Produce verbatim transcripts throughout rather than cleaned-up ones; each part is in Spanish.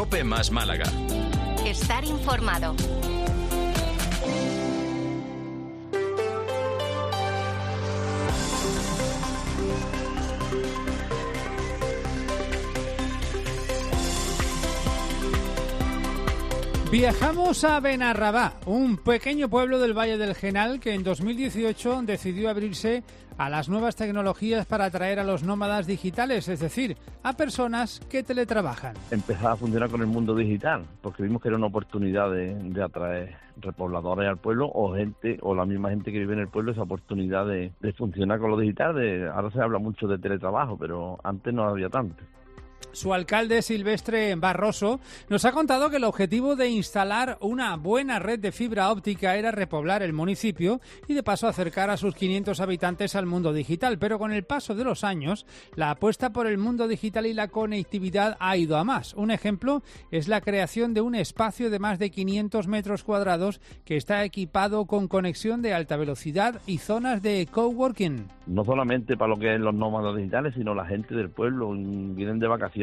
Cope más Málaga. Estar informado. Viajamos a Benarrabá, un pequeño pueblo del Valle del Genal que en dos mil dieciocho decidió abrirse a las nuevas tecnologías para atraer a los nómadas digitales, es decir, a personas que teletrabajan. Empezar a funcionar con el mundo digital, porque vimos que era una oportunidad de, de atraer repobladores al pueblo o gente, o la misma gente que vive en el pueblo, esa oportunidad de, de funcionar con lo digital. De, ahora se habla mucho de teletrabajo, pero antes no había tanto. Su alcalde, Silvestre Barroso, nos ha contado que el objetivo de instalar una buena red de fibra óptica era repoblar el municipio y de paso acercar a sus quinientos habitantes al mundo digital. Pero con el paso de los años, la apuesta por el mundo digital y la conectividad ha ido a más. Un ejemplo es la creación de un espacio de más de quinientos metros cuadrados que está equipado con conexión de alta velocidad y zonas de coworking. No solamente para lo que es los nómadas digitales, sino la gente del pueblo. Vienen de vacaciones,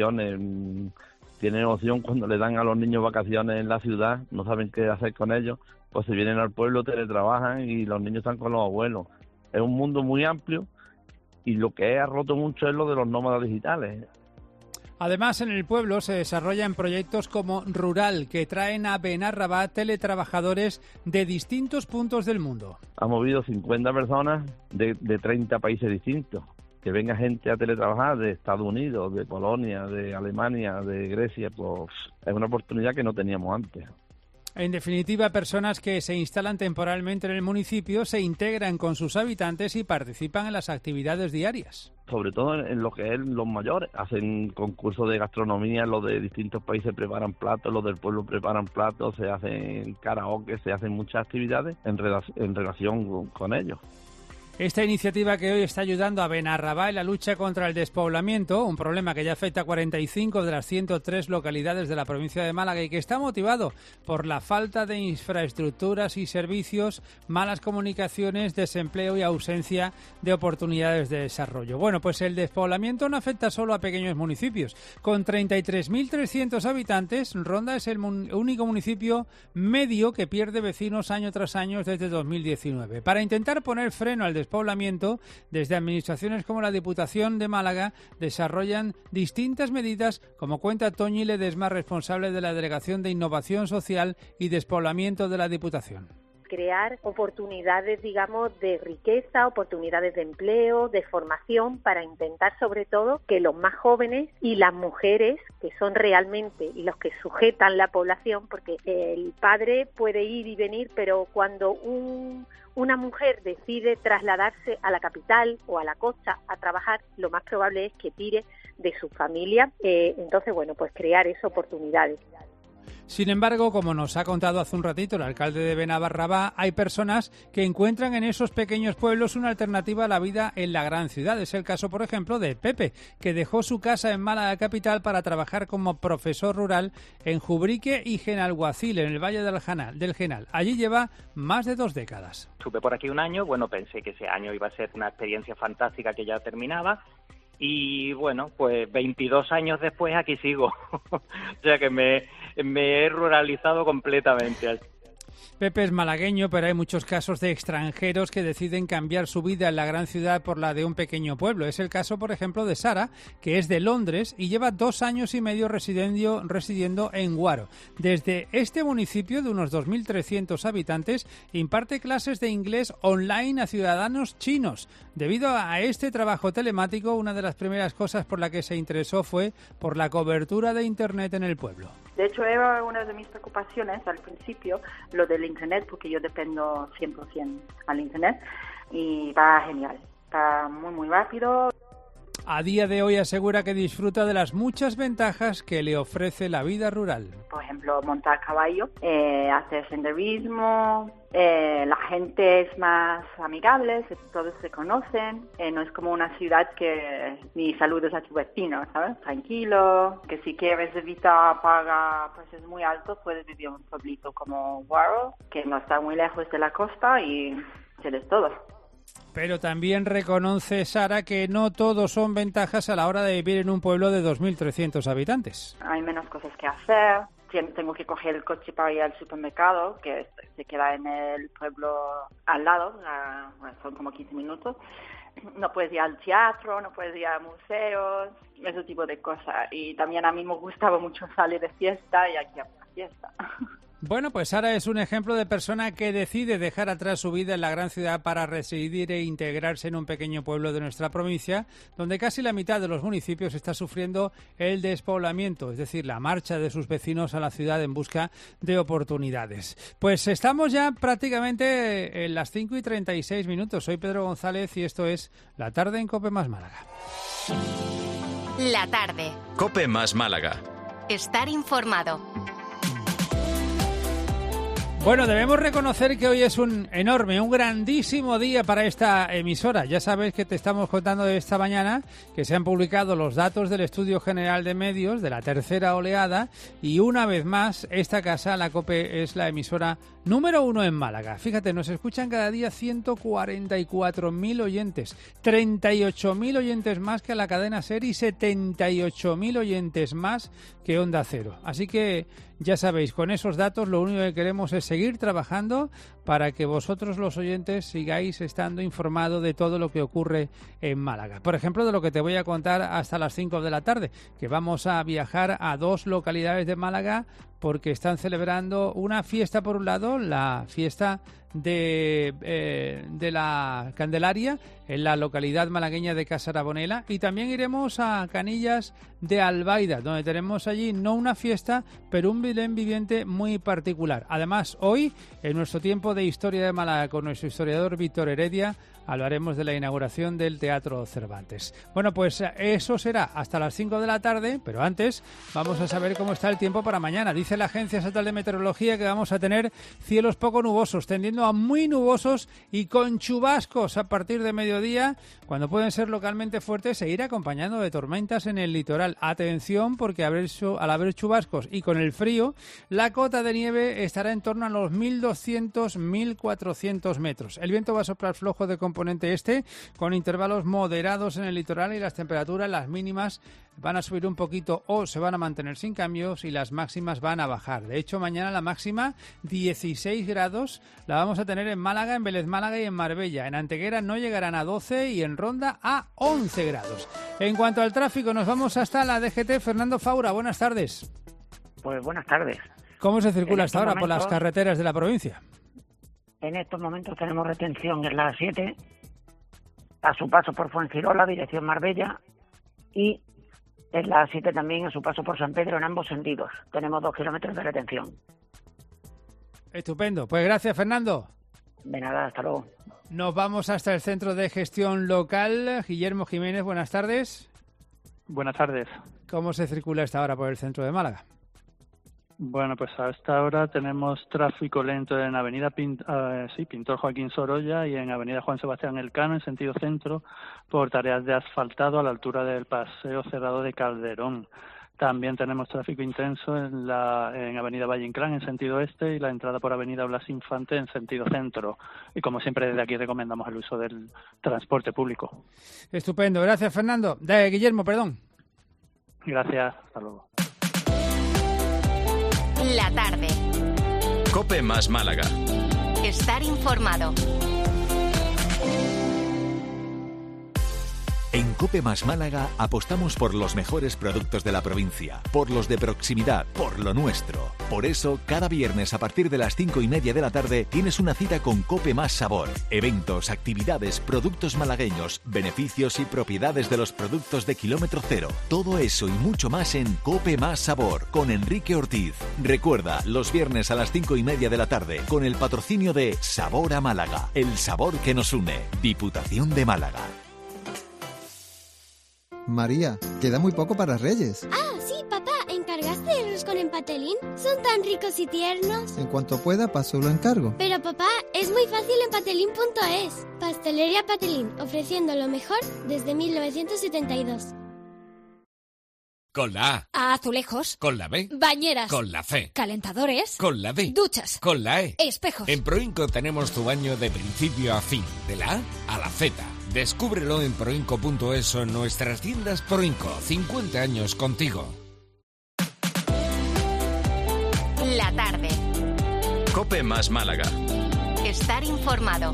tienen opción cuando le dan a los niños vacaciones en la ciudad, no saben qué hacer con ellos, pues se vienen al pueblo, teletrabajan y los niños están con los abuelos. Es un mundo muy amplio y lo que ha roto mucho es lo de los nómadas digitales. Además, en el pueblo se desarrollan proyectos como Rural, que traen a Benarrabá teletrabajadores de distintos puntos del mundo. Ha movido cincuenta personas de, de treinta países distintos. Que venga gente a teletrabajar de Estados Unidos, de Polonia, de Alemania, de Grecia, pues es una oportunidad que no teníamos antes. En definitiva, personas que se instalan temporalmente en el municipio, se integran con sus habitantes y participan en las actividades diarias. Sobre todo en lo que es los mayores, hacen concursos de gastronomía, los de distintos países preparan platos, los del pueblo preparan platos, se hacen karaoke, se hacen muchas actividades en, relac- en relación con, con ellos. Esta iniciativa que hoy está ayudando a Benarrabá en la lucha contra el despoblamiento, un problema que ya afecta a cuarenta y cinco de las ciento tres localidades de la provincia de Málaga y que está motivado por la falta de infraestructuras y servicios, malas comunicaciones, desempleo y ausencia de oportunidades de desarrollo. Bueno, pues el despoblamiento no afecta solo a pequeños municipios. Con treinta y tres mil trescientos habitantes, Ronda es el mun- único municipio medio que pierde vecinos año tras año desde dos mil diecinueve. Para intentar poner freno al despoblamiento, Despoblamiento, desde administraciones como la Diputación de Málaga desarrollan distintas medidas, como cuenta Toñi Ledesma, responsable de la Delegación de Innovación Social y Despoblamiento de la Diputación. Crear oportunidades, digamos, de riqueza, oportunidades de empleo, de formación, para intentar sobre todo que los más jóvenes y las mujeres, que son realmente los que sujetan la población, porque el padre puede ir y venir, pero cuando un una mujer decide trasladarse a la capital o a la costa a trabajar, lo más probable es que tire de su familia. Eh, entonces, bueno, pues crear esas oportunidades. Sin embargo, como nos ha contado hace un ratito el alcalde de Benarrabá, hay personas que encuentran en esos pequeños pueblos una alternativa a la vida en la gran ciudad. Es el caso, por ejemplo, de Pepe, que dejó su casa en Málaga capital para trabajar como profesor rural en Jubrique y Genalguacil, en el Valle del Genal, del Genal. Allí lleva más de dos décadas. Estuve por aquí un año, bueno, pensé que ese año iba a ser una experiencia fantástica que ya terminaba. Y bueno, pues veintidós años después aquí sigo. O sea que me, me he ruralizado completamente. Pepe es malagueño, pero hay muchos casos de extranjeros que deciden cambiar su vida en la gran ciudad por la de un pequeño pueblo. Es el caso, por ejemplo, de Sara, que es de Londres y lleva dos años y medio residiendo, residiendo en Guaro. Desde este municipio de unos dos mil trescientos habitantes, imparte clases de inglés online a ciudadanos chinos. Debido a este trabajo telemático, una de las primeras cosas por la que se interesó fue por la cobertura de Internet en el pueblo. De hecho, era una de mis preocupaciones al principio, lo del Internet, porque yo dependo cien por ciento al Internet y va genial, está muy muy rápido. A día de hoy asegura que disfruta de las muchas ventajas que le ofrece la vida rural. Por ejemplo, montar caballo, eh, hacer senderismo, eh, la gente es más amigable, todos se conocen, eh, no es como una ciudad que ni saludas a tu vecino, ¿sabes? Tranquilo, que si quieres evitar pagar precios muy altos, puedes vivir en un pueblito como Guaro, que no está muy lejos de la costa y tienes todo. Pero también reconoce Sara que no todo son ventajas a la hora de vivir en un pueblo de dos mil trescientos habitantes. Hay menos cosas que hacer. Tengo que coger el coche para ir al supermercado, que se queda en el pueblo al lado, son como quince minutos. No puedes ir al teatro, no puedes ir a museos, ese tipo de cosas. Y también a mí me gustaba mucho salir de fiesta y aquí hay una fiesta. Bueno, pues Sara es un ejemplo de persona que decide dejar atrás su vida en la gran ciudad para residir e integrarse en un pequeño pueblo de nuestra provincia, donde casi la mitad de los municipios está sufriendo el despoblamiento, es decir, la marcha de sus vecinos a la ciudad en busca de oportunidades. Pues estamos ya prácticamente en las cinco y treinta y seis minutos. Soy Pedro González y esto es La Tarde en COPE más Málaga. La tarde. COPE más Málaga. Estar informado. Bueno, debemos reconocer que hoy es un enorme, un grandísimo día para esta emisora. Ya sabéis que te estamos contando de esta mañana que se han publicado los datos del Estudio General de Medios de la tercera oleada y una vez más esta casa, la COPE, es la emisora número uno en Málaga. Fíjate, nos escuchan cada día ciento cuarenta y cuatro mil oyentes, treinta y ocho mil oyentes más que la cadena SER y setenta y ocho mil oyentes más que Onda Cero. Así que ya sabéis, con esos datos lo único que queremos es seguir trabajando para que vosotros los oyentes sigáis estando informados de todo lo que ocurre en Málaga. Por ejemplo, de lo que te voy a contar hasta las cinco de la tarde, que vamos a viajar a dos localidades de Málaga porque están celebrando una fiesta, por un lado, la fiesta de, eh, de la Candelaria en la localidad malagueña de Casarabonela, y también iremos a Canillas de Albaida, donde tenemos allí no una fiesta, pero un Belén viviente muy particular. Además, hoy, en nuestro tiempo de Historia de Málaga con nuestro historiador Víctor Heredia, hablaremos de la inauguración del Teatro Cervantes. Bueno, pues eso será hasta las cinco de la tarde, pero antes vamos a saber cómo está el tiempo para mañana. Dice la Agencia Estatal de Meteorología que vamos a tener cielos poco nubosos, tendiendo a muy nubosos y con chubascos a partir de mediodía, cuando pueden ser localmente fuertes e ir acompañando de tormentas en el litoral. Atención, porque al haber chubascos y con el frío, la cota de nieve estará en torno a los mil doscientos a mil cuatrocientos metros. El viento va a soplar flojo de componente este, con intervalos moderados en el litoral, y las temperaturas, las mínimas, van a subir un poquito o se van a mantener sin cambios y las máximas van a bajar. De hecho, mañana la máxima, dieciséis grados, la vamos a tener en Málaga, en Vélez Málaga y en Marbella. En Antequera no llegarán a doce y en Ronda a once grados. En cuanto al tráfico, nos vamos hasta la D G T. Fernando Faura, buenas tardes. Pues buenas tardes. ¿Cómo se circula En hasta estos ahora por las momentos- carreteras de la provincia? En estos momentos tenemos retención en la siete, a su paso por Fuengirola, dirección Marbella, y en la siete también a su paso por San Pedro en ambos sentidos. Tenemos dos kilómetros de retención. Estupendo. Pues gracias, Fernando. De nada, hasta luego. Nos vamos hasta el Centro de Gestión Local. Guillermo Jiménez, buenas tardes. Buenas tardes. ¿Cómo se circula esta hora por el centro de Málaga? Bueno, pues hasta ahora tenemos tráfico lento en Avenida Pint- eh, sí, Pintor Joaquín Sorolla y en Avenida Juan Sebastián Elcano, en sentido centro, por tareas de asfaltado a la altura del Paseo Cerrado de Calderón. También tenemos tráfico intenso en la en Avenida Valle Inclán, en sentido este, y la entrada por Avenida Blas Infante, en sentido centro. Y como siempre, desde aquí recomendamos el uso del transporte público. Estupendo. Gracias, Fernando. De Guillermo, perdón. Gracias. Hasta luego. La tarde. COPE más Málaga. Estar informado. En COPE más Málaga apostamos por los mejores productos de la provincia, por los de proximidad, por lo nuestro. Por eso, cada viernes a partir de las cinco y media de la tarde tienes una cita con COPE más Sabor. Eventos, actividades, productos malagueños, beneficios y propiedades de los productos de kilómetro cero. Todo eso y mucho más en COPE más Sabor con Enrique Ortiz. Recuerda, los viernes a las cinco y media de la tarde con el patrocinio de Sabor a Málaga, el sabor que nos une. Diputación de Málaga. María, queda muy poco para Reyes. Ah, sí, papá, ¿encargaste euros con Empatelín? Son tan ricos y tiernos. En cuanto pueda, paso lo encargo. Pero papá, es muy fácil en patelín punto es. Pastelería Patelín, ofreciendo lo mejor desde mil novecientos setenta y dos. Con la A. Azulejos. Con la B. Bañeras. Con la C. Calentadores. Con la D. Duchas. Con la E. Espejos. En Proinco tenemos tu baño de principio a fin, de la A a la Z. Descúbrelo en proinco punto es o en nuestras tiendas Proinco. cincuenta años contigo. La tarde. Cope más Málaga. Estar informado.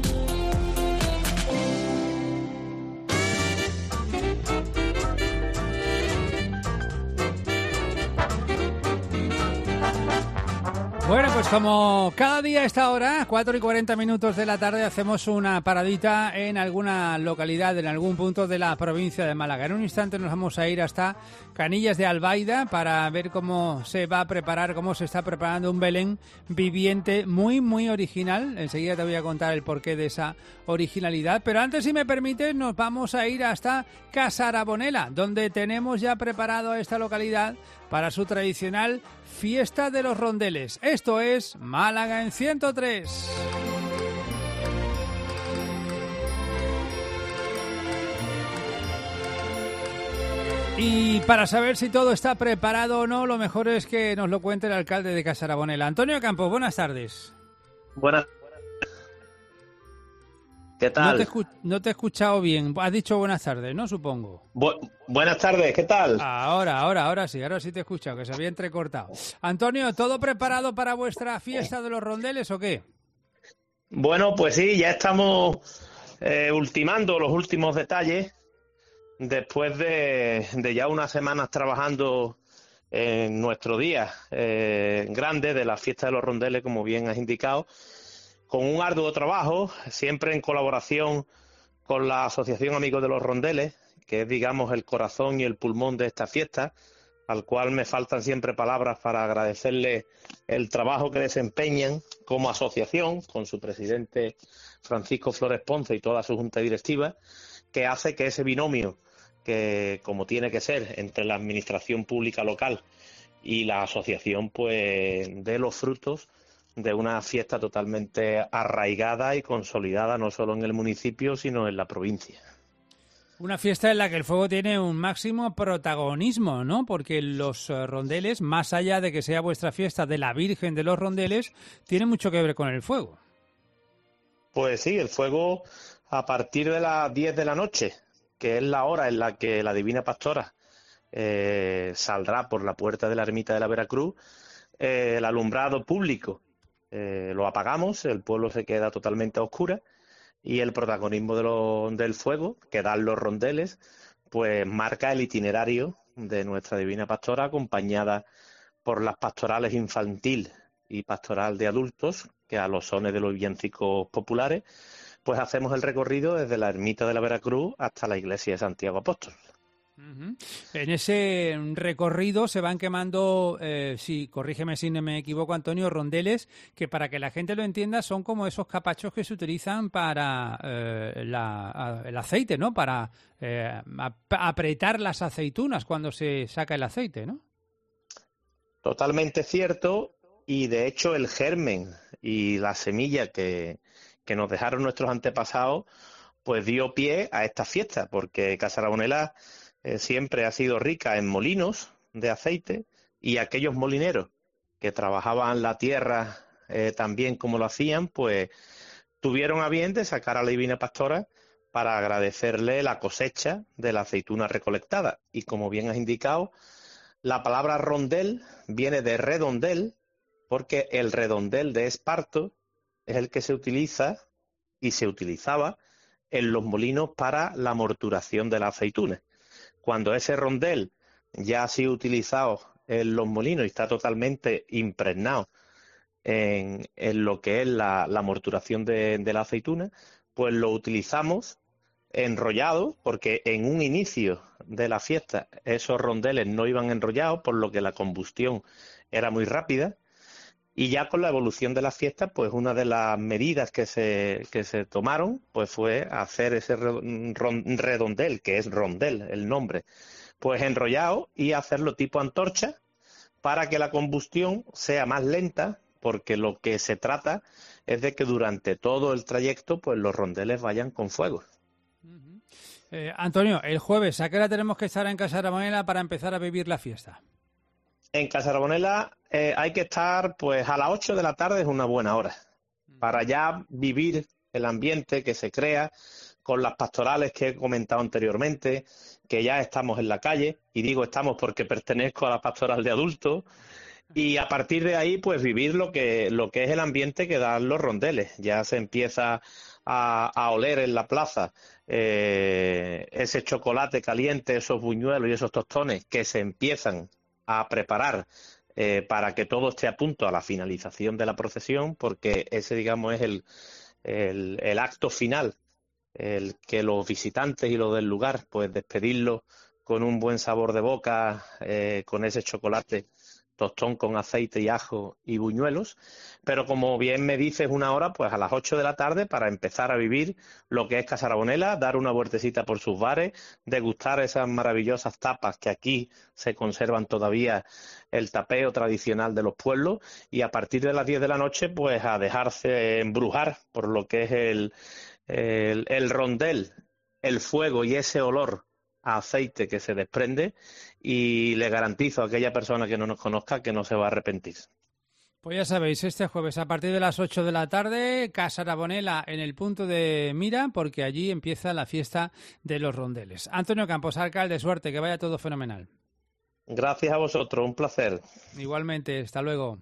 Bueno, pues como cada día a esta hora, cuatro y cuarenta minutos de la tarde, hacemos una paradita en alguna localidad, en algún punto de la provincia de Málaga. En un instante nos vamos a ir hasta Canillas de Albaida para ver cómo se va a preparar, cómo se está preparando un Belén viviente muy, muy original. Enseguida te voy a contar el porqué de esa originalidad. Pero antes, si me permites, nos vamos a ir hasta Casarabonela, donde tenemos ya preparado a esta localidad para su tradicional Fiesta de los Rondeles. Esto es Málaga en ciento tres. Y para saber si todo está preparado o no, lo mejor es que nos lo cuente el alcalde de Casarabonela. Antonio Campos, buenas tardes. Buenas. ¿Qué tal? No te, escu- no te he escuchado bien. Has dicho buenas tardes, ¿no? Supongo. Bu- buenas tardes, ¿qué tal? Ahora, ahora, ahora sí, ahora sí te he escuchado, que se había entrecortado. Antonio, ¿todo preparado para vuestra fiesta de los rondeles o qué? Bueno, pues sí, ya estamos eh, ultimando los últimos detalles después de, de ya unas semanas trabajando en nuestro día eh, grande de la fiesta de los rondeles, como bien has indicado, con un arduo trabajo, siempre en colaboración con la Asociación Amigos de los Rondeles, que es, digamos, el corazón y el pulmón de esta fiesta, al cual me faltan siempre palabras para agradecerle el trabajo que desempeñan como asociación, con su presidente Francisco Flores Ponce y toda su junta directiva, que hace que ese binomio, que como tiene que ser entre la administración pública local y la asociación, pues dé los frutos de una fiesta totalmente arraigada y consolidada no solo en el municipio, sino en la provincia. Una fiesta en la que el fuego tiene un máximo protagonismo, ¿no? Porque los eh, rondeles, más allá de que sea vuestra fiesta de la Virgen de los Rondeles, tiene mucho que ver con el fuego. Pues sí, el fuego a partir de las diez de la noche, que es la hora en la que la Divina Pastora eh, saldrá por la puerta de la ermita de la Veracruz, eh, el alumbrado público Eh, lo apagamos, el pueblo se queda totalmente a oscuras y el protagonismo de lo, del fuego, que dan los rondeles, pues marca el itinerario de nuestra Divina Pastora, acompañada por las pastorales infantil y pastoral de adultos, que a los sones de los villancicos populares, pues hacemos el recorrido desde la ermita de la Veracruz hasta la iglesia de Santiago Apóstol. Uh-huh. En ese recorrido se van quemando, eh, sí, corrígeme si no me equivoco, Antonio, rondeles que, para que la gente lo entienda, son como esos capachos que se utilizan para eh, la, a, el aceite, ¿no? Para eh, ap- apretar las aceitunas cuando se saca el aceite, ¿no? Totalmente cierto, y de hecho el germen y la semilla que, que nos dejaron nuestros antepasados pues dio pie a esta fiesta, porque Casarabonela eh, siempre ha sido rica en molinos de aceite, y aquellos molineros que trabajaban la tierra eh, tan bien como lo hacían, pues tuvieron a bien de sacar a la Divina Pastora para agradecerle la cosecha de la aceituna recolectada. Y como bien has indicado, la palabra rondel viene de redondel, porque el redondel de esparto es el que se utiliza y se utilizaba en los molinos para la morturación de la aceituna. Cuando ese rondel ya ha sido utilizado en los molinos y está totalmente impregnado en, en lo que es la, la morturación de, de la aceituna, pues lo utilizamos enrollado, porque en un inicio de la fiesta esos rondeles no iban enrollados, por lo que la combustión era muy rápida, y ya con la evolución de la fiesta, pues una de las medidas que se, que se tomaron pues fue hacer ese redondel, que es rondel el nombre, pues enrollado, y hacerlo tipo antorcha para que la combustión sea más lenta, porque lo que se trata es de que durante todo el trayecto pues los rondeles vayan con fuego. Eh, Antonio, el jueves, ¿a qué hora tenemos que estar en Casa Carbonela para empezar a vivir la fiesta? En Casa Carbonela eh, hay que estar, pues a las ocho de la tarde es una buena hora, para ya vivir el ambiente que se crea con las pastorales que he comentado anteriormente, que ya estamos en la calle, y digo estamos porque pertenezco a la pastoral de adultos, y a partir de ahí pues vivir lo que, lo que es el ambiente que dan los rondeles. Ya se empieza a, a oler en la plaza eh, ese chocolate caliente, esos buñuelos y esos tostones que se empiezan a preparar eh, para que todo esté a punto a la finalización de la procesión, porque ese, digamos, es el, el, el acto final, el que los visitantes y los del lugar, pues despedirlos con un buen sabor de boca, eh, con ese chocolate tostón con aceite y ajo y buñuelos, pero como bien me dices una hora, pues a las ocho de la tarde para empezar a vivir lo que es Casa Carbonela, dar una vueltecita por sus bares, degustar esas maravillosas tapas que aquí se conservan todavía, el tapeo tradicional de los pueblos, y a partir de las diez de la noche pues a dejarse embrujar por lo que es el, el, el rondel, el fuego y ese olor a aceite que se desprende, y le garantizo a aquella persona que no nos conozca que no se va a arrepentir. Pues ya sabéis, este jueves a partir de las ocho de la tarde, Casa Carbonela en el punto de mira, porque allí empieza la fiesta de los rondeles. Antonio Campos, alcalde, suerte, que vaya todo fenomenal. Gracias a vosotros, un placer. Igualmente, hasta luego.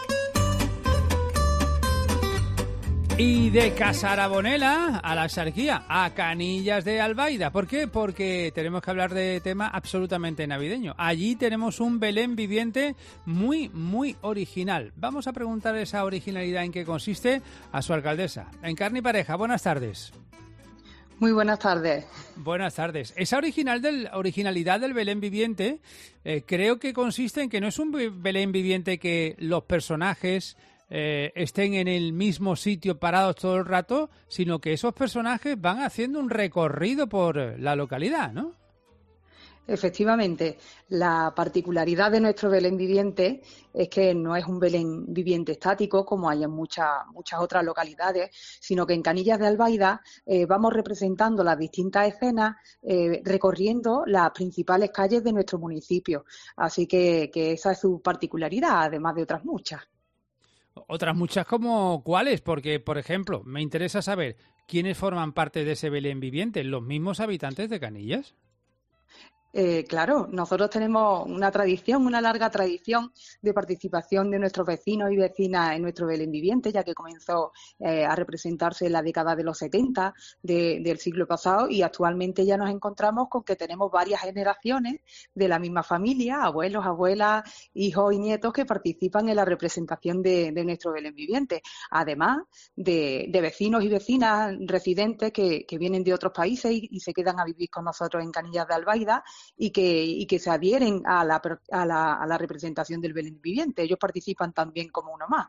Y de Casa Carbonela a la Axarquía, a Canillas de Albaida. ¿Por qué? Porque tenemos que hablar de tema absolutamente navideño. Allí tenemos un Belén viviente muy, muy original. Vamos a preguntar esa originalidad en qué consiste a su alcaldesa. Encarni Pareja, buenas tardes. Muy buenas tardes. Buenas tardes. Esa original del, originalidad del Belén viviente eh, creo que consiste en que no es un Belén viviente que los personajes Eh, estén en el mismo sitio parados todo el rato, sino que esos personajes van haciendo un recorrido por la localidad, ¿no? Efectivamente, la particularidad de nuestro Belén viviente es que no es un Belén viviente estático como hay en muchas muchas otras localidades, sino que en Canillas de Albaida eh, vamos representando las distintas escenas eh, recorriendo las principales calles de nuestro municipio. Así que, que esa es su particularidad, además de otras muchas. Otras muchas como ¿cuáles? Porque, por ejemplo, me interesa saber quiénes forman parte de ese Belén viviente, ¿los mismos habitantes de Canillas? Eh, claro, nosotros tenemos una tradición, una larga tradición de participación de nuestros vecinos y vecinas en nuestro Belén viviente, ya que comenzó eh, a representarse en la década de los setenta de, del siglo pasado, y actualmente ya nos encontramos con que tenemos varias generaciones de la misma familia, abuelos, abuelas, hijos y nietos que participan en la representación de, de nuestro Belén viviente, además de, de vecinos y vecinas residentes que, que vienen de otros países y, y se quedan a vivir con nosotros en Canillas de Albaida, y que, y que se adhieren a la, a, la, a la representación del Belén viviente. Ellos participan también como uno más.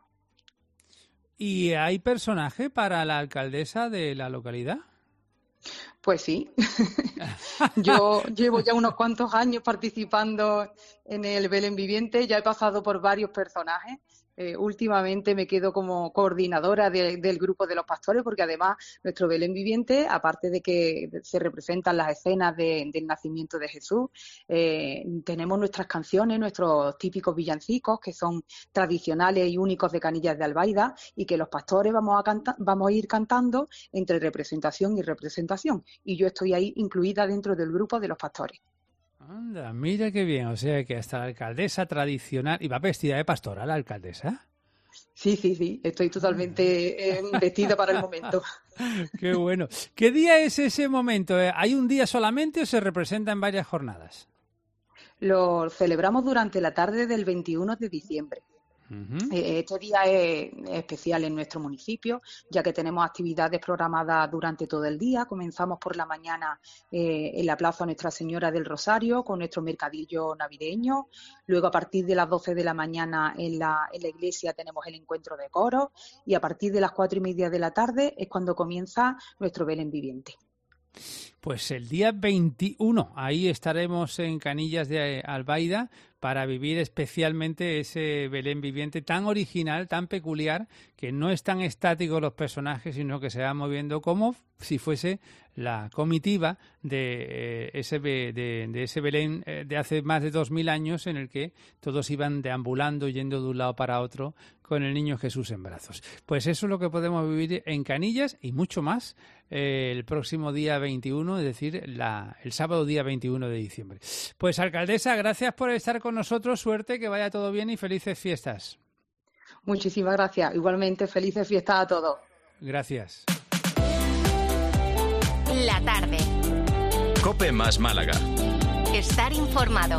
¿Y hay personaje para la alcaldesa de la localidad? Pues sí. Yo llevo ya unos cuantos años participando en el Belén viviente, ya he pasado por varios personajes. Eh, últimamente me quedo como coordinadora de, del grupo de los pastores, porque además nuestro Belén viviente, aparte de que se representan las escenas de, del nacimiento de Jesús, eh, tenemos nuestras canciones, nuestros típicos villancicos que son tradicionales y únicos de Canillas de Albaida, y que los pastores vamos a, canta, vamos a ir cantando entre representación y representación, y yo estoy ahí incluida dentro del grupo de los pastores. Anda, mira qué bien, o sea que hasta la alcaldesa tradicional, ¿y va vestida de pastora la alcaldesa? Sí, sí, sí, estoy totalmente eh, vestida para el momento. Qué bueno. ¿Qué día es ese momento? ¿Hay un día solamente o se representa en varias jornadas? Lo celebramos durante la tarde del veintiuno de diciembre. Uh-huh. Este día es especial en nuestro municipio, ya que tenemos actividades programadas durante todo el día. Comenzamos por la mañana eh, en la Plaza Nuestra Señora del Rosario con nuestro mercadillo navideño. Luego, a partir de las doce de la mañana en la, en la iglesia tenemos el encuentro de coros, y a partir de las cuatro y media de la tarde es cuando comienza nuestro Belén viviente. Pues el día veintiuno, ahí estaremos en Canillas de Albaida para vivir especialmente ese Belén viviente tan original, tan peculiar, que no es tan estático los personajes, sino que se va moviendo como si fuese la comitiva de, eh, ese, de, de ese Belén eh, de hace más de dos mil años, en el que todos iban deambulando, yendo de un lado para otro, con el niño Jesús en brazos. Pues eso es lo que podemos vivir en Canillas y mucho más eh, el próximo día veintiuno, es decir, la, el sábado día veintiuno de diciembre. Pues, alcaldesa, gracias por estar con nosotros, suerte, que vaya todo bien y felices fiestas. Muchísimas gracias. Igualmente, felices fiestas a todos. Gracias. La tarde. COPE más Málaga. Estar informado.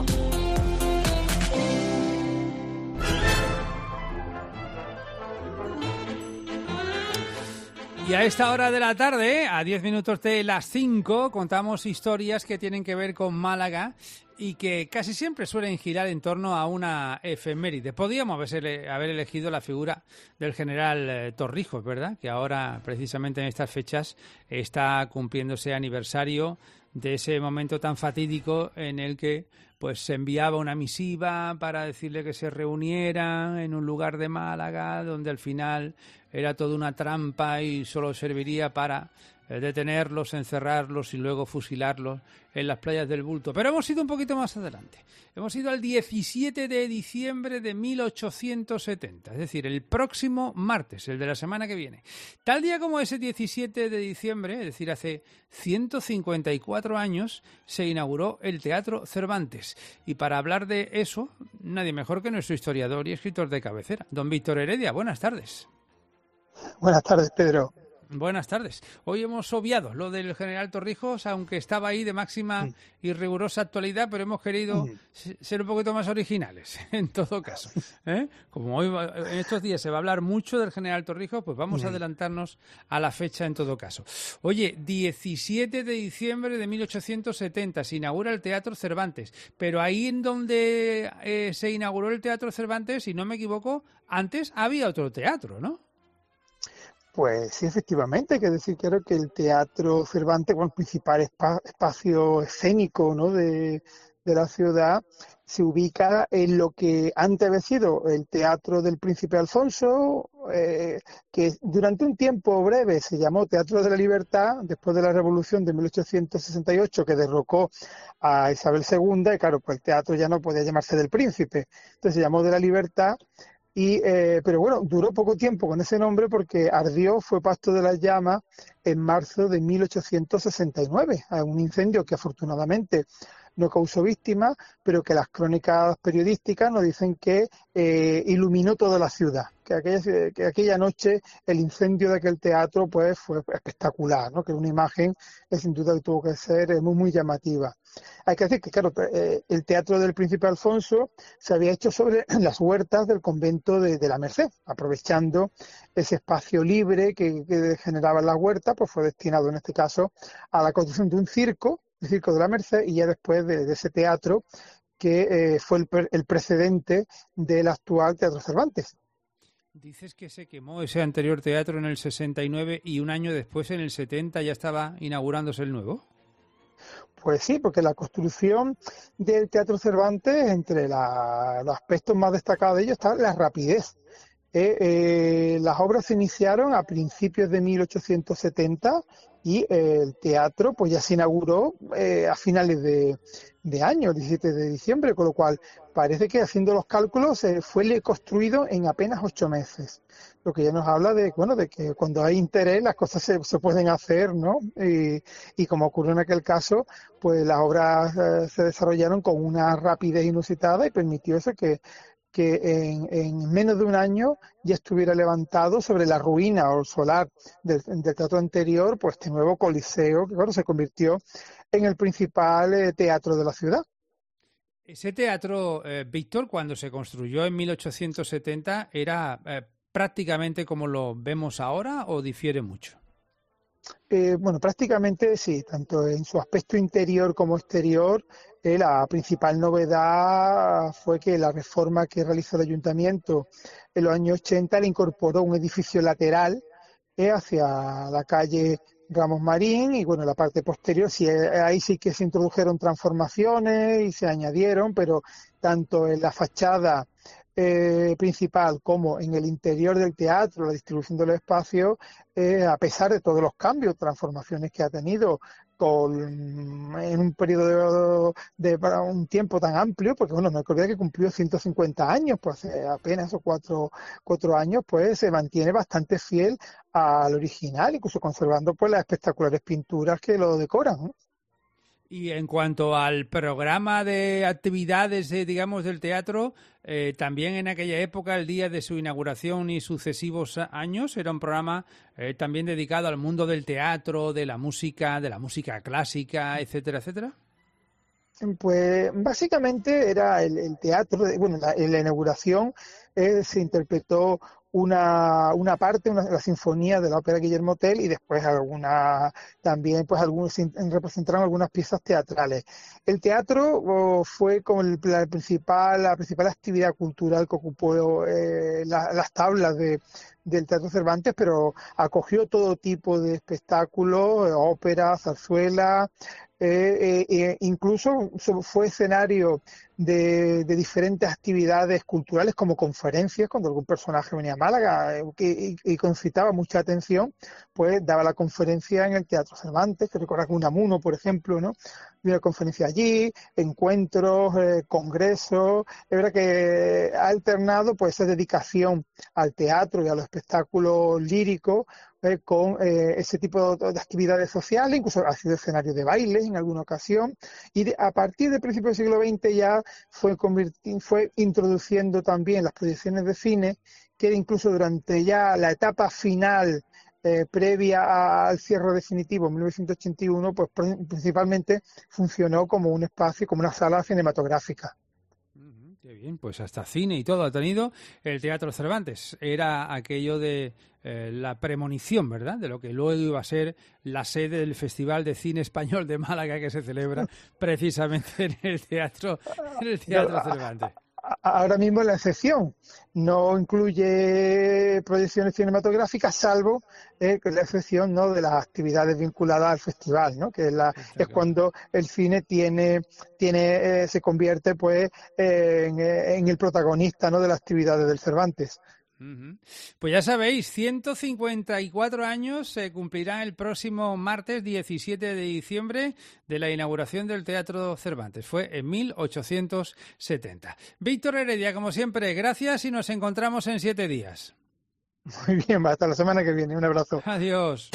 Y a esta hora de la tarde, a diez minutos de las cinco, contamos historias que tienen que ver con Málaga y que casi siempre suelen girar en torno a una efeméride. Podríamos haber elegido la figura del general eh, Torrijos, ¿verdad? Que ahora, precisamente en estas fechas, está cumpliéndose aniversario de ese momento tan fatídico en el que pues se enviaba una misiva para decirle que se reunieran en un lugar de Málaga, donde al final era toda una trampa y solo serviría para eh, detenerlos, encerrarlos y luego fusilarlos en las playas del Bulto. Pero hemos ido un poquito más adelante. Hemos ido al diecisiete de diciembre de mil ochocientos setenta, es decir, el próximo martes, el de la semana que viene. Tal día como ese diecisiete de diciembre, es decir, hace ciento cincuenta y cuatro años, se inauguró el Teatro Cervantes. Y para hablar de eso, nadie mejor que nuestro historiador y escritor de cabecera, don Víctor Heredia. Buenas tardes. Buenas tardes, Pedro. Buenas tardes. Hoy hemos obviado lo del general Torrijos, aunque estaba ahí de máxima y rigurosa actualidad, pero hemos querido ser un poquito más originales, en todo caso. ¿Eh? Como hoy en estos días se va a hablar mucho del general Torrijos, pues vamos a adelantarnos a la fecha en todo caso. Oye, diecisiete de diciembre de mil ochocientos setenta se inaugura el Teatro Cervantes, pero ahí en donde eh, se inauguró el Teatro Cervantes, si no me equivoco, antes había otro teatro, ¿no? Pues sí, efectivamente, hay que decir, claro, que el Teatro Cervantes, bueno, el principal espa- espacio escénico, ¿no?, de, de la ciudad, se ubica en lo que antes había sido el Teatro del Príncipe Alfonso, eh, que durante un tiempo breve se llamó Teatro de la Libertad, después de la Revolución de mil ochocientos sesenta y ocho, que derrocó a Isabel segunda, y claro, pues el teatro ya no podía llamarse del Príncipe, entonces se llamó de la Libertad. Y, eh, pero bueno, duró poco tiempo con ese nombre porque ardió, fue pasto de las llamas en marzo de mil ochocientos sesenta y nueve, un incendio que afortunadamente no causó víctimas, pero que las crónicas periodísticas nos dicen que eh, iluminó toda la ciudad, que aquella, que aquella noche el incendio de aquel teatro pues fue espectacular, ¿no?, que era una imagen que sin duda tuvo que ser muy, muy llamativa. Hay que decir que, claro, eh, el Teatro del Príncipe Alfonso se había hecho sobre las huertas del convento de, de la Merced, aprovechando ese espacio libre que, que generaban las huertas, pues fue destinado en este caso a la construcción de un circo, el Circo de la Merced, y ya después de, de ese teatro que eh, fue el, el precedente del actual Teatro Cervantes. Dices que se quemó ese anterior teatro en el sesenta y nueve y un año después, en el setenta, ya estaba inaugurándose el nuevo. Pues sí, porque la construcción del Teatro Cervantes, entre la, los aspectos más destacados de ello está la rapidez. Eh, eh, las obras se iniciaron a principios de mil ochocientos setenta y eh, el teatro pues ya se inauguró eh, a finales de, de año, el diecisiete de diciembre, con lo cual parece que, haciendo los cálculos, eh, fue construido en apenas ocho meses. Lo que ya nos habla de, bueno, de que cuando hay interés las cosas se, se pueden hacer, ¿no? Y, y como ocurrió en aquel caso, pues las obras eh, se desarrollaron con una rapidez inusitada y permitió eso que que en, en menos de un año ya estuviera levantado sobre la ruina o el solar del, del teatro anterior, pues este nuevo coliseo, que claro, se convirtió en el principal eh, teatro de la ciudad. Ese teatro, eh, Víctor, cuando se construyó en mil ochocientos setenta, ¿era eh, prácticamente como lo vemos ahora o difiere mucho? Eh, bueno, prácticamente sí, tanto en su aspecto interior como exterior. Eh, la principal novedad fue que la reforma que realizó el ayuntamiento en los años ochenta le incorporó un edificio lateral eh, hacia la calle Ramos Marín, y bueno, la parte posterior, sí, ahí sí que se introdujeron transformaciones y se añadieron, pero tanto en la fachada eh, principal como en el interior del teatro, la distribución de los espacios, eh, a pesar de todos los cambios, transformaciones que ha tenido con, en un periodo de, de para un tiempo tan amplio, porque bueno, me acordé que cumplió ciento cincuenta años, pues hace apenas o cuatro, cuatro años, pues se mantiene bastante fiel al original, incluso conservando pues las espectaculares pinturas que lo decoran, ¿no? Y en cuanto al programa de actividades, eh, digamos, del teatro, eh, también en aquella época, el día de su inauguración y sucesivos años, era un programa eh, también dedicado al mundo del teatro, de la música, de la música clásica, etcétera, etcétera. Pues básicamente era el, el teatro, bueno, la, en la inauguración eh, se interpretó una, una parte, una, la sinfonía de la ópera Guillermo Tell, y después alguna, también pues algunos representaron algunas piezas teatrales. El teatro oh, fue como el, la principal, la principal actividad cultural que ocupó eh, la, las tablas de del Teatro Cervantes, pero acogió todo tipo de espectáculos, ópera, zarzuela, eh, eh, incluso fue escenario de, de diferentes actividades culturales como conferencias, cuando algún personaje venía a Málaga eh, y, y concitaba mucha atención, pues daba la conferencia en el Teatro Cervantes, que recuerda que Unamuno, por ejemplo, ¿no? Una conferencia allí, encuentros, eh, congresos. Es verdad que ha alternado pues esa dedicación al teatro y a los espectáculos líricos eh, con eh, ese tipo de actividades sociales, incluso ha sido escenario de bailes en alguna ocasión, y de, a partir del principio del siglo veinte ya fue, fue introduciendo también las proyecciones de cine, que incluso durante ya la etapa final Eh, previa al cierre definitivo en mil novecientos ochenta y uno, pues pr- principalmente funcionó como un espacio, como una sala cinematográfica. Uh-huh, qué bien, pues hasta cine y todo ha tenido el Teatro Cervantes. Era aquello de eh, la premonición, ¿verdad?, de lo que luego iba a ser la sede del Festival de Cine Español de Málaga, que se celebra precisamente en el Teatro, en el Teatro Cervantes. Ahora mismo es la excepción, no incluye proyecciones cinematográficas, salvo eh, que la excepción, ¿no?, de las actividades vinculadas al festival, ¿no?, que es, la, es cuando el cine tiene tiene eh, se convierte pues eh, en, en el protagonista, ¿no?, de las actividades del Cervantes. Uh-huh. Pues ya sabéis, ciento cincuenta y cuatro años se cumplirán el próximo martes diecisiete de diciembre de la inauguración del Teatro Cervantes. Fue en mil ochocientos setenta. Víctor Heredia, como siempre, gracias y nos encontramos en siete días. Muy bien, hasta la semana que viene. Un abrazo. Adiós.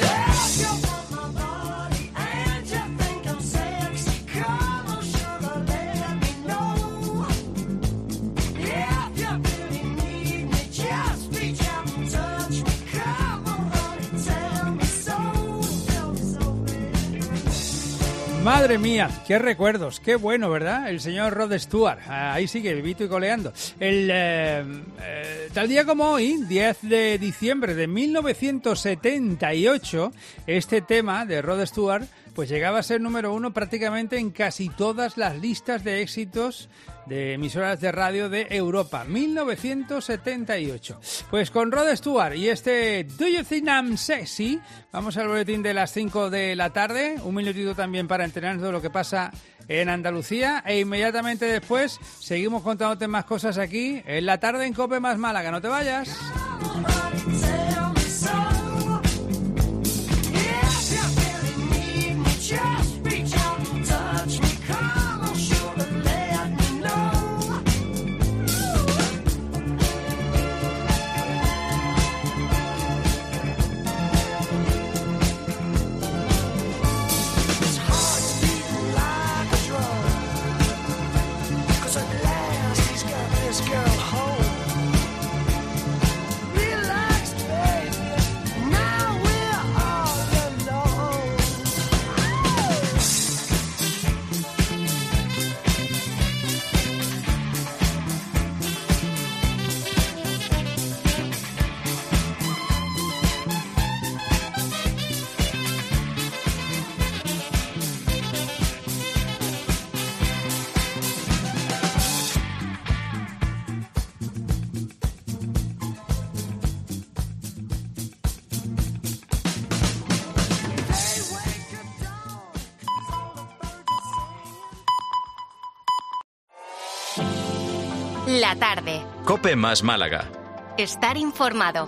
Madre mía, qué recuerdos, qué bueno, ¿verdad? El señor Rod Stewart, ahí sigue, vivito y coleando. El, eh, eh, tal día como hoy, diez de diciembre de mil novecientos setenta y ocho, este tema de Rod Stewart pues llegaba a ser número uno prácticamente en casi todas las listas de éxitos de emisoras de radio de Europa. mil novecientos setenta y ocho. Pues con Rod Stewart y este Do You Think I'm Sexy, vamos al boletín de las cinco de la tarde. Un minutito también para enterarnos de lo que pasa en Andalucía. E inmediatamente después seguimos contándote más cosas aquí en la tarde en COPE más Málaga. No te vayas. Girl home. Realize La tarde. Cope más Málaga. Estar informado.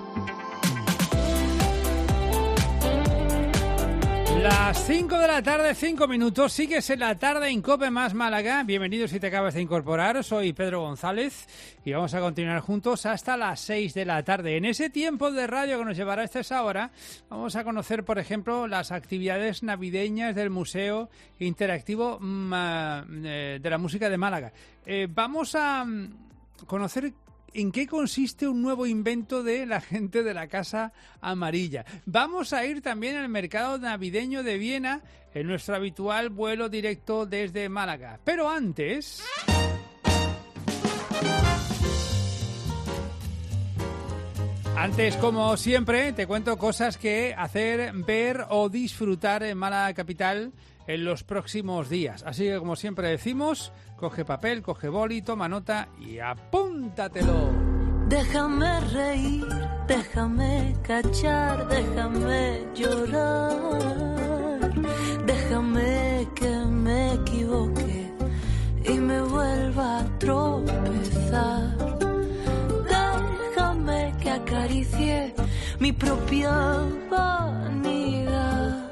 Las cinco de la tarde, cinco minutos, sigues en la tarde en Cope más Málaga. Bienvenidos si te acabas de incorporar, soy Pedro González y vamos a continuar juntos hasta las seis de la tarde. En ese tiempo de radio que nos llevará hasta esa hora, vamos a conocer, por ejemplo, las actividades navideñas del Museo Interactivo de la Música de Málaga. Eh, vamos a conocer ¿en qué consiste un nuevo invento de la gente de la Casa Amarilla? Vamos a ir también al mercado navideño de Viena en nuestro habitual vuelo directo desde Málaga. Pero antes... Antes, como siempre, te cuento cosas que hacer, ver o disfrutar en Málaga Capital en los próximos días. Así que, como siempre decimos, coge papel, coge boli, toma nota y apúntatelo. Déjame reír, déjame cachar, déjame llorar, déjame que me equivoque y me vuelva a tropezar. Déjame que acaricie mi propia vanidad.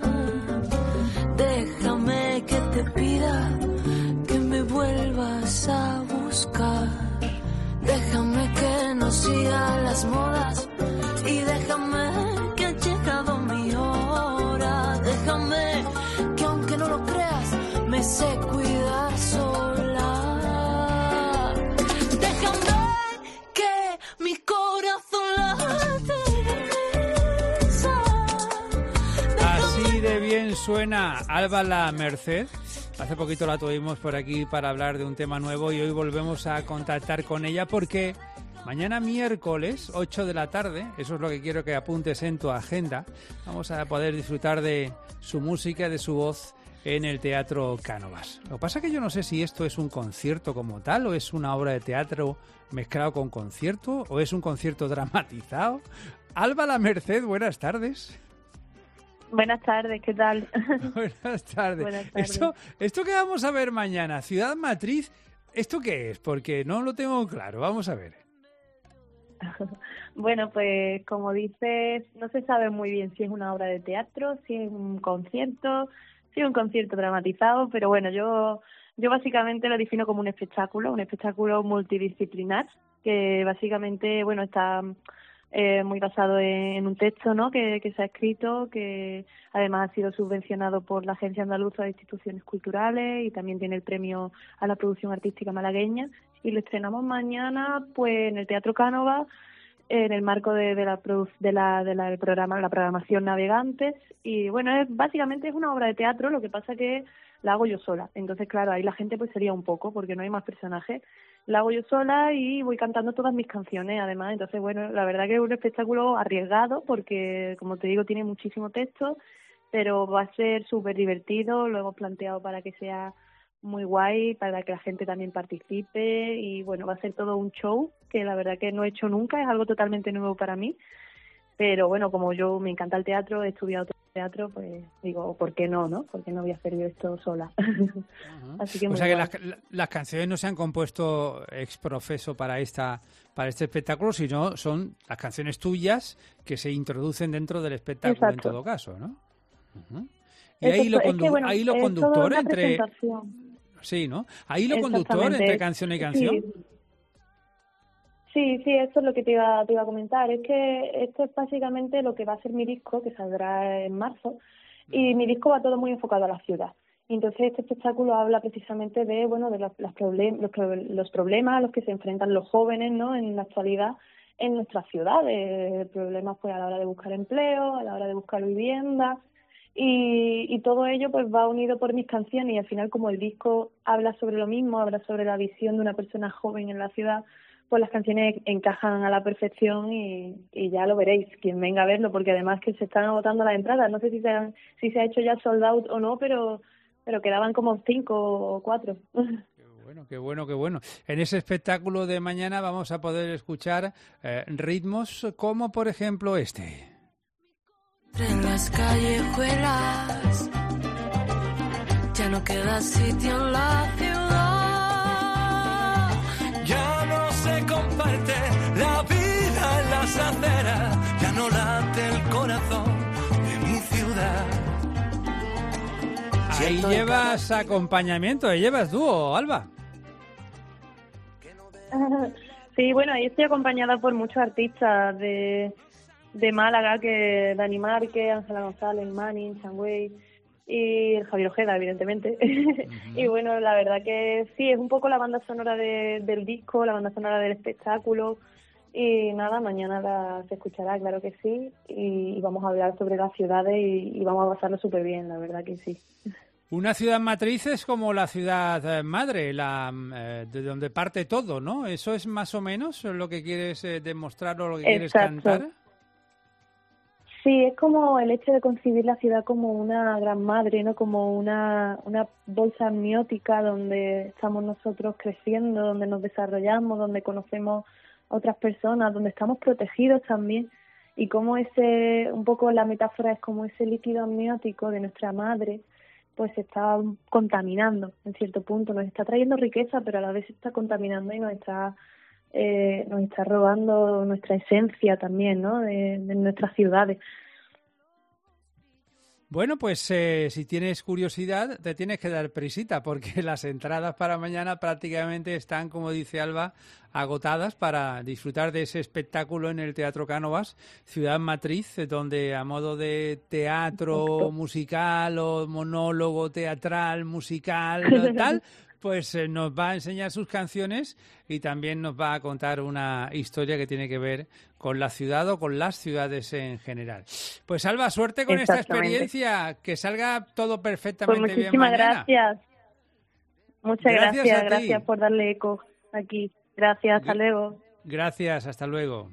Déjame que te pida que me vuelvas a buscar. Déjame que no siga las modas y déjame que ha llegado mi hora. Déjame que aunque no lo creas, me sé cuidar sola. Déjame que mi corazón late. Así de bien suena Alba La Merced. Hace poquito la tuvimos por aquí para hablar de un tema nuevo y hoy volvemos a contactar con ella porque mañana miércoles, ocho de la tarde, eso es lo que quiero que apuntes en tu agenda, vamos a poder disfrutar de su música, de su voz en el Teatro Cánovas. Lo que pasa es que yo no sé si esto es un concierto como tal o es una obra de teatro mezclado con concierto o es un concierto dramatizado. Alba La Merced, buenas tardes. Buenas tardes, ¿qué tal? Buenas tardes. Buenas tardes. Esto, esto que vamos a ver mañana, Ciudad Matriz, ¿esto qué es? Porque no lo tengo claro, vamos a ver. Bueno, pues como dices, no se sabe muy bien si es una obra de teatro, si es un concierto, si es un concierto dramatizado, pero bueno, yo, yo básicamente lo defino como un espectáculo, un espectáculo multidisciplinar, que básicamente, bueno, está... Eh, muy basado en, en un texto, ¿no?, que, que se ha escrito, que además ha sido subvencionado por la Agencia Andaluza de Instituciones Culturales y también tiene el premio a la producción artística malagueña, y lo estrenamos mañana pues en el Teatro Cánovas en el marco de, de la de la, de la del programa la programación Navegantes. Y bueno, es básicamente es una obra de teatro, lo que pasa que la hago yo sola, entonces claro, ahí la gente pues sería un poco porque no hay más personajes. La hago yo sola y voy cantando todas mis canciones, además. Entonces, bueno, la verdad que es un espectáculo arriesgado porque, como te digo, tiene muchísimo texto, pero va a ser súper divertido. Lo hemos planteado para que sea muy guay, para que la gente también participe y, bueno, va a ser todo un show que la verdad que no he hecho nunca, es algo totalmente nuevo para mí. Pero, bueno, como yo me encanta el teatro, he estudiado todo el teatro, pues digo, ¿por qué no, no? ¿Por qué no voy a hacer yo esto sola? Uh-huh. Así que o muy sea que guay. las, las canciones no se han compuesto ex profeso para esta para este espectáculo, sino son las canciones tuyas que se introducen dentro del espectáculo. Exacto. En todo caso, ¿no? Uh-huh. Y ahí lo, condu- que, bueno, ahí lo conductor entre... Sí, ¿no? Ahí lo conductor entre canción y canción. Sí. Sí, sí, esto es lo que te iba, te iba a comentar. Es que esto es básicamente lo que va a ser mi disco, que saldrá en marzo, y mi disco va todo muy enfocado a la ciudad. Y entonces este espectáculo habla precisamente de, bueno, de los, los, problem- los, los problemas a los que se enfrentan los jóvenes, ¿no?, en la actualidad en nuestras ciudades, problemas pues a la hora de buscar empleo, a la hora de buscar vivienda, y, y todo ello pues va unido por mis canciones, y al final como el disco habla sobre lo mismo, habla sobre la visión de una persona joven en la ciudad, pues las canciones encajan a la perfección y, y ya lo veréis, quien venga a verlo, porque además que se están agotando las entradas, no sé si se, han, si se ha hecho ya sold out o no, pero pero quedaban como cinco o cuatro. Qué bueno, qué bueno, qué bueno. En ese espectáculo de mañana vamos a poder escuchar eh, ritmos como, por ejemplo, este. En las callejuelas ya no queda sitio en la ciudad, ya no sé esa acera ya no late el corazón de mi ciudad. Ahí llevas acompañamiento, ahí llevas dúo, Alba. Sí, bueno, ahí estoy acompañada por muchos artistas de, de Málaga, que Dani Márquez, Ángela González, Manning, Changwei y el Javier Ojeda, evidentemente. Uh-huh. Y bueno, la verdad que sí, es un poco la banda sonora de, del disco, la banda sonora del espectáculo. Y nada, mañana la, se escuchará, claro que sí, y, y vamos a hablar sobre las ciudades y, y vamos a pasarlo súper bien, la verdad que sí. Una ciudad matriz es como la ciudad madre, la eh, de donde parte todo, ¿no? ¿Eso es más o menos lo que quieres eh, demostrar o lo que quieres Exacto. cantar? Sí, es como el hecho de concebir la ciudad como una gran madre, ¿no? Como una, una bolsa amniótica donde estamos nosotros creciendo, donde nos desarrollamos, donde conocemos otras personas, donde estamos protegidos también. Y como ese, un poco la metáfora es como ese líquido amniótico de nuestra madre, pues se está contaminando en cierto punto, nos está trayendo riqueza, pero a la vez se está contaminando y nos está eh, nos está robando nuestra esencia también, ¿no? De, de nuestras ciudades. Bueno, pues eh, si tienes curiosidad, te tienes que dar prisita, porque las entradas para mañana prácticamente están, como dice Alba, agotadas para disfrutar de ese espectáculo en el Teatro Cánovas, Ciudad Matriz, donde a modo de teatro Exacto. musical o monólogo teatral, musical, tal, pues eh, nos va a enseñar sus canciones y también nos va a contar una historia que tiene que ver con la ciudad o con las ciudades en general. Pues Alba, suerte con esta experiencia, que salga todo perfectamente pues bien mañana. Gracias. Muchas gracias, gracias, gracias por darle eco aquí. Gracias, hasta luego. Gracias, hasta luego.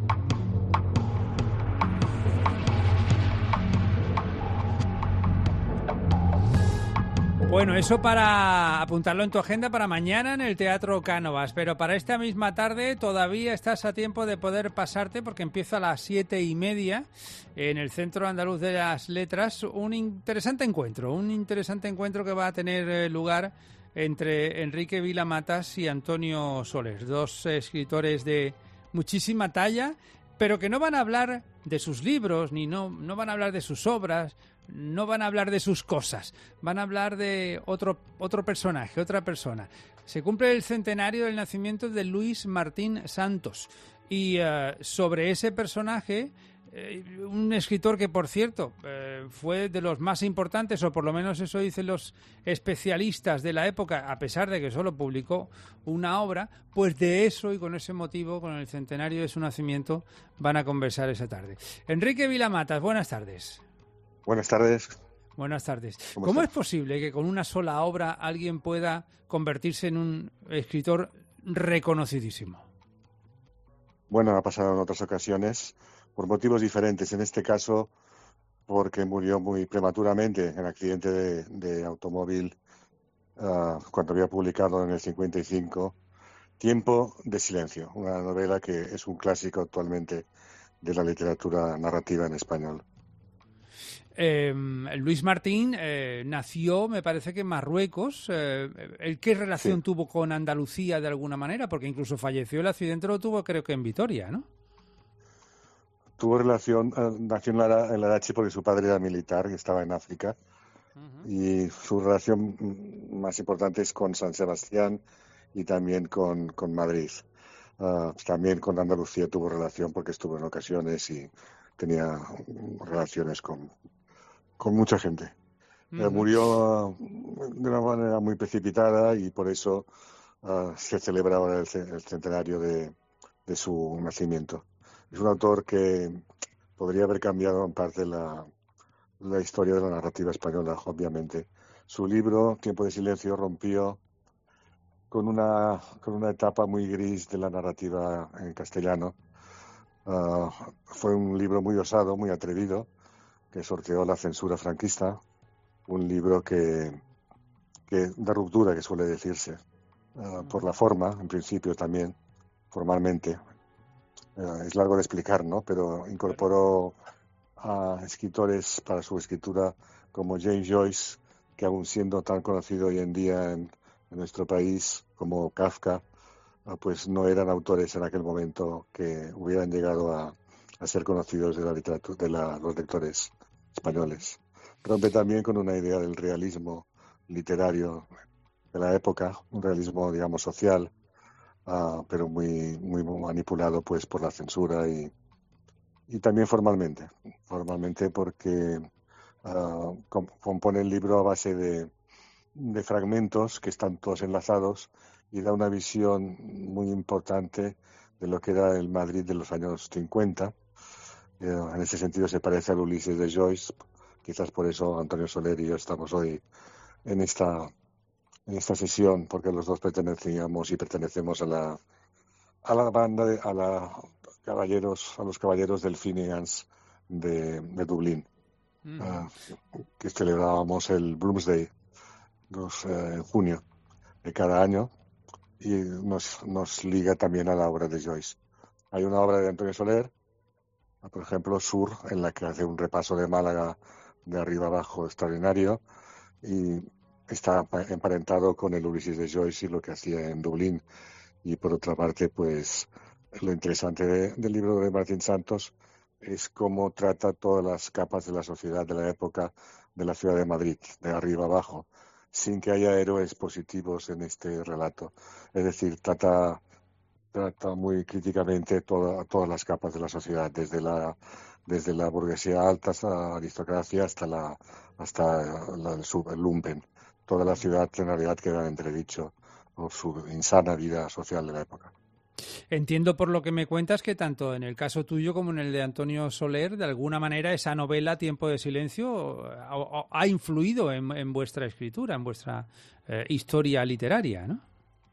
Bueno, eso para apuntarlo en tu agenda para mañana en el Teatro Cánovas, pero para esta misma tarde todavía estás a tiempo de poder pasarte, porque empieza a las siete y media en el Centro Andaluz de las Letras un interesante encuentro, un interesante encuentro que va a tener lugar entre Enrique Vila-Matas y Antonio Soler, dos escritores de muchísima talla, pero que no van a hablar de sus libros, ni no, no van a hablar de sus obras, no van a hablar de sus cosas, van a hablar de otro, otro personaje, otra persona. Se cumple el centenario del nacimiento de Luis Martín Santos y uh, sobre ese personaje, eh, un escritor que, por cierto, eh, fue de los más importantes, o por lo menos eso dicen los especialistas de la época, a pesar de que solo publicó una obra, pues de eso y con ese motivo, con el centenario de su nacimiento, van a conversar esa tarde. Enrique Vila-Matas, buenas tardes. Buenas tardes. Buenas tardes. ¿Cómo, ¿Cómo es posible que con una sola obra alguien pueda convertirse en un escritor reconocidísimo? Bueno, ha pasado en otras ocasiones por motivos diferentes. En este caso, porque murió muy prematuramente en accidente de, de automóvil uh, cuando había publicado en el cincuenta y cinco Tiempo de silencio, una novela que es un clásico actualmente de la literatura narrativa en español. Eh, Luis Martín eh, nació, me parece que en Marruecos. Eh, ¿El qué relación sí. tuvo con Andalucía de alguna manera? Porque incluso falleció, el accidente lo tuvo creo que en Vitoria, ¿no? Tuvo relación, eh, nació en la, en la Dachi porque su padre era militar y estaba en África. Uh-huh. Y su relación más importante es con San Sebastián y también con, con Madrid. Uh, también con Andalucía tuvo relación porque estuvo en ocasiones y tenía relaciones con con mucha gente. Uh-huh. Eh, murió uh, de una manera muy precipitada y por eso uh, se celebra ahora el, el centenario de, de su nacimiento. Es un autor que podría haber cambiado en parte la, la historia de la narrativa española, obviamente. Su libro, Tiempo de silencio, rompió con una, con una etapa muy gris de la narrativa en castellano. Uh, fue un libro muy osado, muy atrevido, que sorteó la censura franquista, un libro que, que de ruptura, que suele decirse, uh, por la forma, en principio también, formalmente. Uh, es largo de explicar, ¿no? Pero incorporó a escritores para su escritura como James Joyce, que aún siendo tan conocido hoy en día en, en nuestro país, como Kafka, pues no eran autores en aquel momento que hubieran llegado a, a ser conocidos de la literatura, de la, los lectores españoles. Rompe también con una idea del realismo literario de la época, un realismo, digamos, social, uh, pero muy, muy manipulado pues por la censura y, y también formalmente, formalmente porque uh, compone el libro a base de, de fragmentos que están todos enlazados y da una visión muy importante de lo que era el Madrid de los años cincuenta. Uh, en ese sentido se parece al Ulises de Joyce. Quizás por eso Antonio Soler y yo estamos hoy en esta en esta sesión, porque los dos pertenecíamos y pertenecemos a la a la banda de, a la caballeros a los caballeros del Finnegan's de, de Dublín, mm. uh, que celebrábamos el Bloomsday los, eh, en junio de cada año y nos nos liga también a la obra de Joyce. Hay una obra de Antonio Soler, por ejemplo, Sur, en la que hace un repaso de Málaga de arriba abajo extraordinario y está emparentado con el Ulises de Joyce y lo que hacía en Dublín. Y por otra parte, pues lo interesante de, del libro de Martín Santos es cómo trata todas las capas de la sociedad de la época de la ciudad de Madrid, de arriba abajo, sin que haya héroes positivos en este relato. Es decir, trata, trata muy críticamente toda, todas las capas de la sociedad, desde la desde la burguesía alta hasta la aristocracia hasta la hasta la, el, sub, el lumpen. Toda la ciudad en realidad queda en entredicho por su insana vida social de la época. Entiendo por lo que me cuentas que tanto en el caso tuyo como en el de Antonio Soler, de alguna manera esa novela Tiempo de silencio ha, ha influido en, en vuestra escritura, en vuestra eh, historia literaria, ¿no?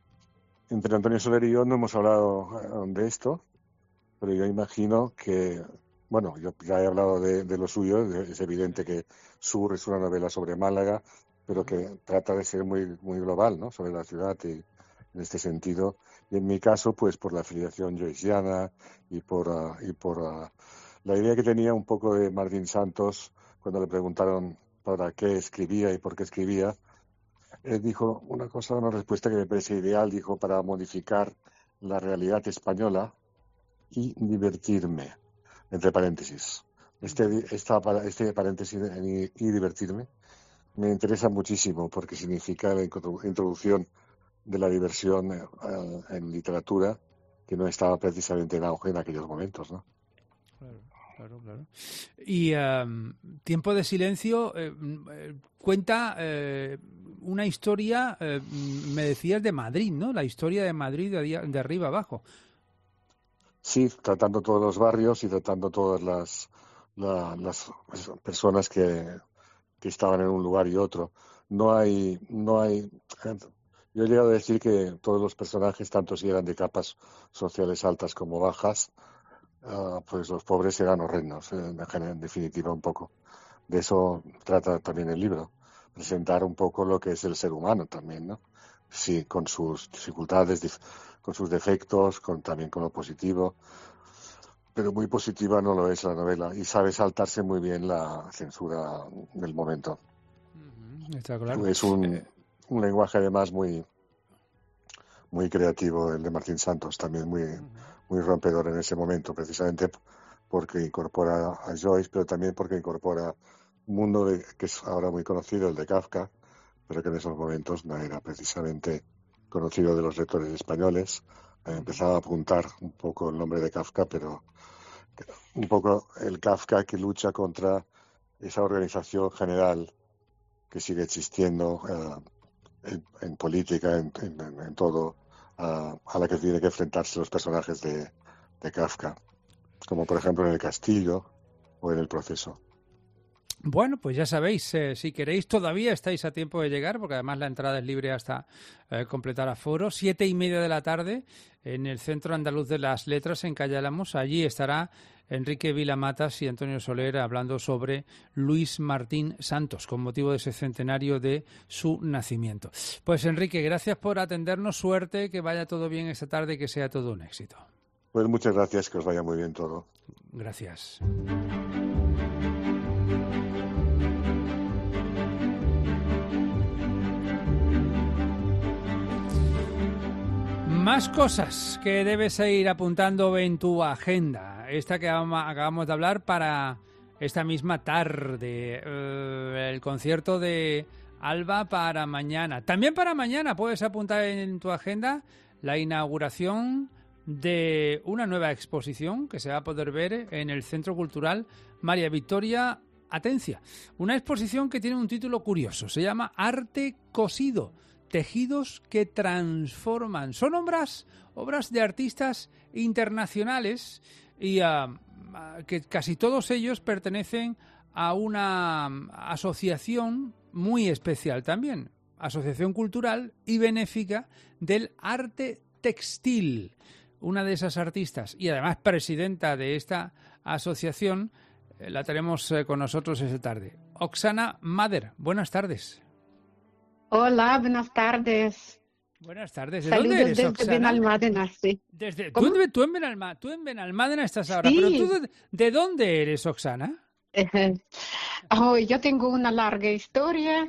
Entre Antonio Soler y yo no hemos hablado de esto, pero yo imagino que Bueno, yo ya he hablado de, de lo suyo, es evidente que Sur es una novela sobre Málaga, pero que trata de ser muy muy global, ¿no? Sobre la ciudad y en este sentido. Y en mi caso, pues por la afiliación joyciana y por, uh, y por uh, la idea que tenía un poco de Martín Santos cuando le preguntaron para qué escribía y por qué escribía. Él dijo una cosa, una respuesta que me parece ideal, dijo, para modificar la realidad española y divertirme. Entre paréntesis. Este, esta, este paréntesis y, y divertirme me interesa muchísimo porque significa la introducción de la diversión eh, en literatura que no estaba precisamente en auge en aquellos momentos, ¿no? Claro, claro, claro. Y um, Tiempo de silencio eh, cuenta eh, una historia, eh, me decías, de Madrid, ¿no? La historia de Madrid de, de arriba abajo. Sí, tratando todos los barrios y tratando todas las, la, las personas que, que estaban en un lugar y otro. No hay, no hay. Yo he llegado a decir que todos los personajes, tanto si eran de capas sociales altas como bajas, uh, pues los pobres eran horrendos, en, en definitiva un poco. De eso trata también el libro, presentar un poco lo que es el ser humano también, ¿no? Sí, con sus dificultades, dif- con sus defectos, con también con lo positivo, pero muy positiva no lo es la novela y sabe saltarse muy bien la censura del momento. Está claro. Es un, un lenguaje además muy muy creativo el de Martín Santos, también muy muy rompedor en ese momento, precisamente porque incorpora a Joyce, pero también porque incorpora un mundo de, que es ahora muy conocido, el de Kafka, pero que en esos momentos no era precisamente conocido de los lectores españoles. Eh, empezaba a apuntar un poco el nombre de Kafka, pero un poco el Kafka que lucha contra esa organización general que sigue existiendo eh, en, en política, en, en, en todo, uh, a la que tiene que enfrentarse los personajes de, de Kafka, como por ejemplo en El Castillo o en El Proceso. Bueno, pues ya sabéis, eh, si queréis todavía estáis a tiempo de llegar, porque además la entrada es libre hasta eh, completar aforo. Siete y media de la tarde en el Centro Andaluz de las Letras en Calle Álamos. Allí estará Enrique Vila-Matas y Antonio Soler hablando sobre Luis Martín Santos, con motivo de ese centenario de su nacimiento. Pues Enrique, gracias por atendernos. Suerte, que vaya todo bien esta tarde y que sea todo un éxito. Pues muchas gracias, que os vaya muy bien todo. Gracias. Más cosas que debes ir apuntando en tu agenda. Esta que acabamos de hablar para esta misma tarde. Eh, el concierto de Alba para mañana. También para mañana puedes apuntar en tu agenda la inauguración de una nueva exposición que se va a poder ver en el Centro Cultural María Victoria Atencia. Una exposición que tiene un título curioso. Se llama Arte Cosido. Tejidos que transforman. Son obras, obras de artistas internacionales y uh, que casi todos ellos pertenecen a una asociación muy especial también, Asociación Cultural y Benéfica del Arte Textil. Una de esas artistas y además presidenta de esta asociación eh, la tenemos eh, con nosotros esta tarde. Oksana Mader, buenas tardes. Hola, buenas tardes. Buenas tardes. ¿De Saludos dónde eres, desde Oksana? Benalmádena, sí. Desde, tú, en, tú, en Benalma, tú en Benalmádena estás ahora, Sí. pero tú de, ¿de dónde eres, Oksana? Oh, yo tengo una larga historia.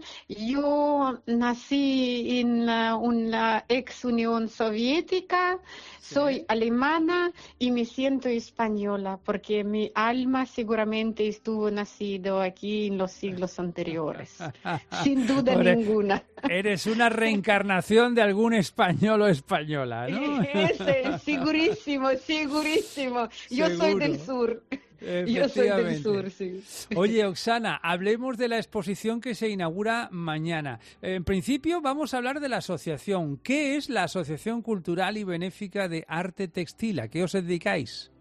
Yo nací en la, una ex Unión Soviética, soy alemana y me siento española porque mi alma seguramente estuvo nacido aquí en los siglos anteriores. Sin duda Pobre, ninguna. Eres una reencarnación de algún español o española, ¿no? Ese, segurísimo, segurísimo. Yo soy del sur. Yo soy del sur, sí. Oye, Oksana, hablemos de la exposición que se inaugura mañana. En principio vamos a hablar de la asociación. ¿Qué es la Asociación Cultural y Benéfica de Arte Textil? ¿A qué os dedicáis?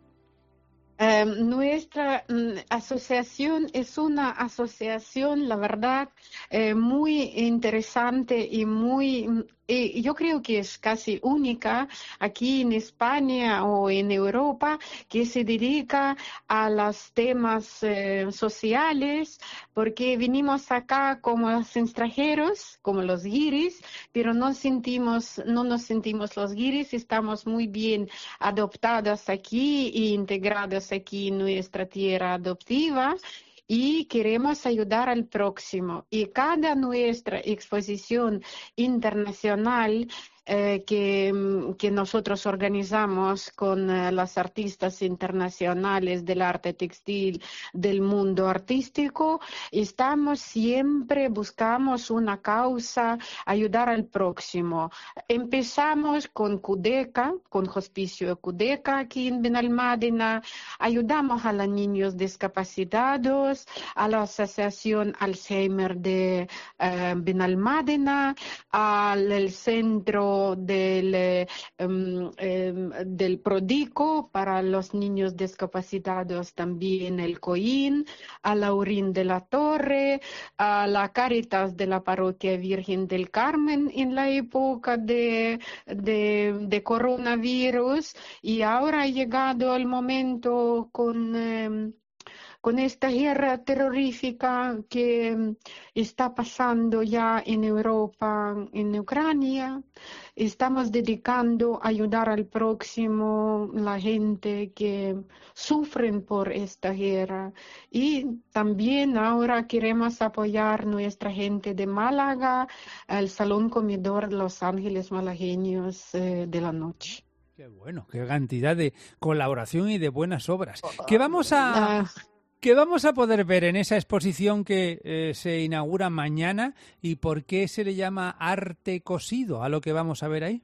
Eh, nuestra mm, asociación es una asociación, la verdad, eh, muy interesante y muy, y yo creo que es casi única aquí en España o en Europa, que se dedica a los temas eh, sociales, porque vinimos acá como los extranjeros, como los guiris, pero no sentimos, no nos sentimos los guiris, estamos muy bien adoptados aquí e integrados aquí en nuestra tierra adoptiva y queremos ayudar al próximo. Y cada nuestra exposición internacional eh, que, que nosotros organizamos con eh, las artistas internacionales del arte textil, del mundo artístico, estamos siempre, buscamos una causa, ayudar al próximo. Empezamos con Cudeca, con Hospicio Cudeca aquí en Benalmádena, ayudamos a los niños discapacitados, a la Asociación Alzheimer de eh, Benalmádena, al centro del, um, um, del Prodico para los niños discapacitados también el COIN, a la Laurín de la Torre, a la Cáritas de la Parroquia Virgen del Carmen en la época de, de, de coronavirus, y ahora ha llegado el momento con... Um, con esta guerra terrorífica que está pasando ya en Europa, en Ucrania. Estamos dedicando a ayudar al próximo, la gente que sufren por esta guerra. Y también ahora queremos apoyar nuestra gente de Málaga, el Salón Comedor Los Ángeles Malagueños eh, de la Noche. Qué bueno, qué cantidad de colaboración y de buenas obras. ¿Qué vamos a... ¿Qué vamos a poder ver en esa exposición que eh, se inaugura mañana y por qué se le llama arte cosido a lo que vamos a ver ahí?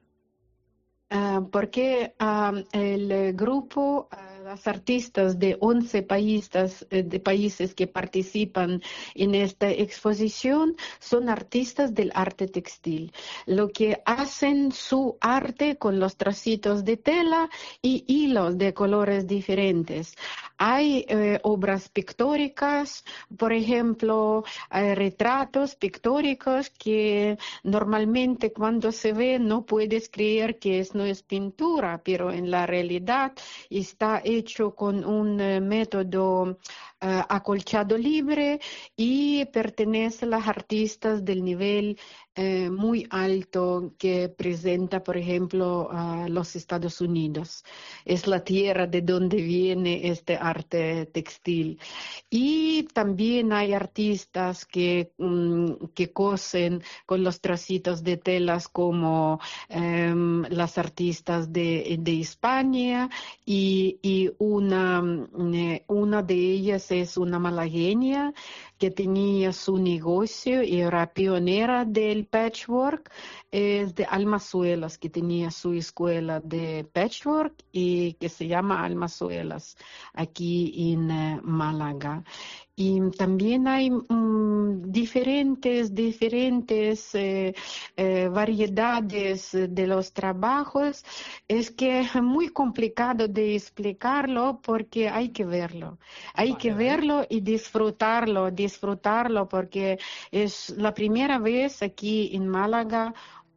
Uh, porque uh, el grupo, uh, las artistas de once países, de países que participan en esta exposición son artistas del arte textil, lo que hacen su arte con los tracitos de tela y hilos de colores diferentes. Hay eh, obras pictóricas, por ejemplo, hay retratos pictóricos que normalmente cuando se ve no puedes creer que es, no es pintura, pero en la realidad está hecho con un eh, método uh, acolchado libre y pertenece a las artistas del nivel eh, muy alto que presenta, por ejemplo, a los Estados Unidos. Es la tierra de donde viene este arte textil. Y también hay artistas que, um, que cosen con los trocitos de telas como um, las artistas de, de España y, y una, una de ellas es una malagueña que tenía su negocio y era pionera del patchwork, es de Almazuelas, que tenía su escuela de patchwork y que se llama Almazuelas aquí en uh, Málaga. Y también hay um, diferentes, diferentes eh, eh, variedades de los trabajos. Es que es muy complicado de explicarlo porque hay que verlo. Hay vale, que verlo vale. y disfrutarlo, disfrutarlo porque es la primera vez aquí en Málaga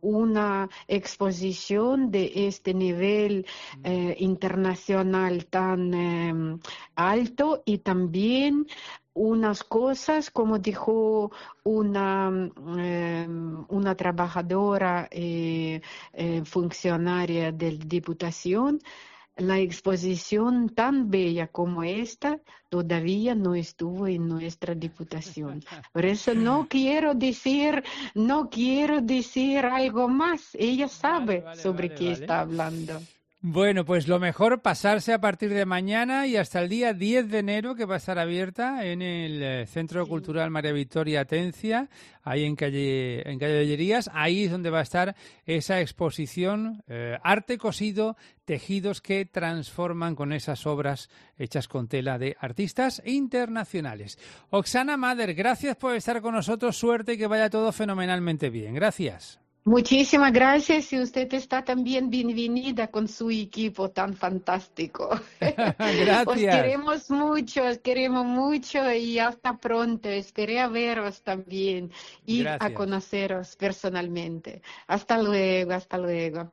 una exposición de este nivel eh, internacional tan eh, alto y también unas cosas, como dijo una, eh, una trabajadora eh, eh, funcionaria de la Diputación, la exposición tan bella como esta todavía no estuvo en nuestra Diputación. Por eso no quiero decir, no quiero decir algo más. Ella sabe vale, vale, sobre vale, qué vale. está hablando. Bueno, pues lo mejor pasarse a partir de mañana y hasta el día diez de enero, que va a estar abierta en el Centro sí. Cultural María Victoria Atencia, ahí en calle en calle Ollerías. Ahí es donde va a estar esa exposición, eh, arte cosido, tejidos que transforman, con esas obras hechas con tela de artistas internacionales. Oksana Mader, gracias por estar con nosotros. Suerte y que vaya todo fenomenalmente bien. Gracias. Muchísimas gracias y usted está también bienvenida con su equipo tan fantástico. Gracias. Os queremos mucho, os queremos mucho y hasta pronto. Esperé a veros también y gracias. A conoceros personalmente. Hasta luego, hasta luego.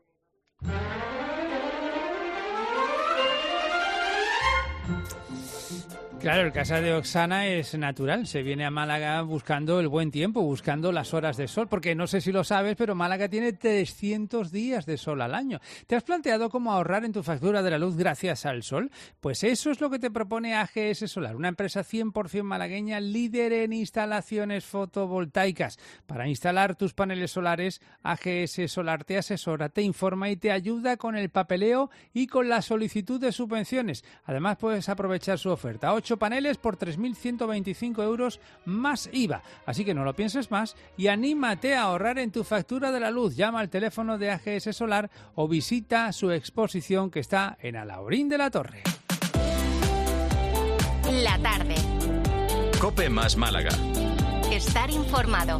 Claro, el caso de Oksana es natural. Se viene a Málaga buscando el buen tiempo, buscando las horas de sol, porque no sé si lo sabes, pero Málaga tiene trescientos días de sol al año. ¿Te has planteado cómo ahorrar en tu factura de la luz gracias al sol? Pues eso es lo que te propone A G S Solar, una empresa cien por ciento malagueña líder en instalaciones fotovoltaicas. Para instalar tus paneles solares, A G S Solar te asesora, te informa y te ayuda con el papeleo y con la solicitud de subvenciones. Además, puedes aprovechar su oferta. ocho paneles por tres mil ciento veinticinco euros más I V A. Así que no lo pienses más y anímate a ahorrar en tu factura de la luz. Llama al teléfono de A G S Solar o visita su exposición que está en Alhaurín de la Torre. La tarde. COPE más Málaga. Estar informado.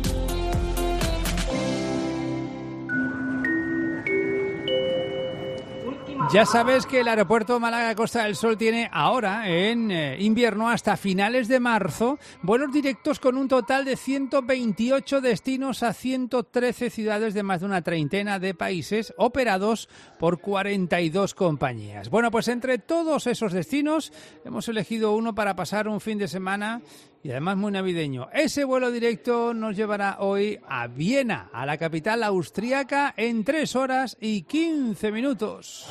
Ya sabes que el aeropuerto Málaga Costa del Sol tiene ahora, en eh, invierno, hasta finales de marzo, vuelos directos con un total de ciento veintiocho destinos a ciento trece ciudades de más de una treintena de países, operados por cuarenta y dos compañías. Bueno, pues entre todos esos destinos hemos elegido uno para pasar un fin de semana y además muy navideño. Ese vuelo directo nos llevará hoy a Viena, a la capital austríaca, en tres horas y quince minutos.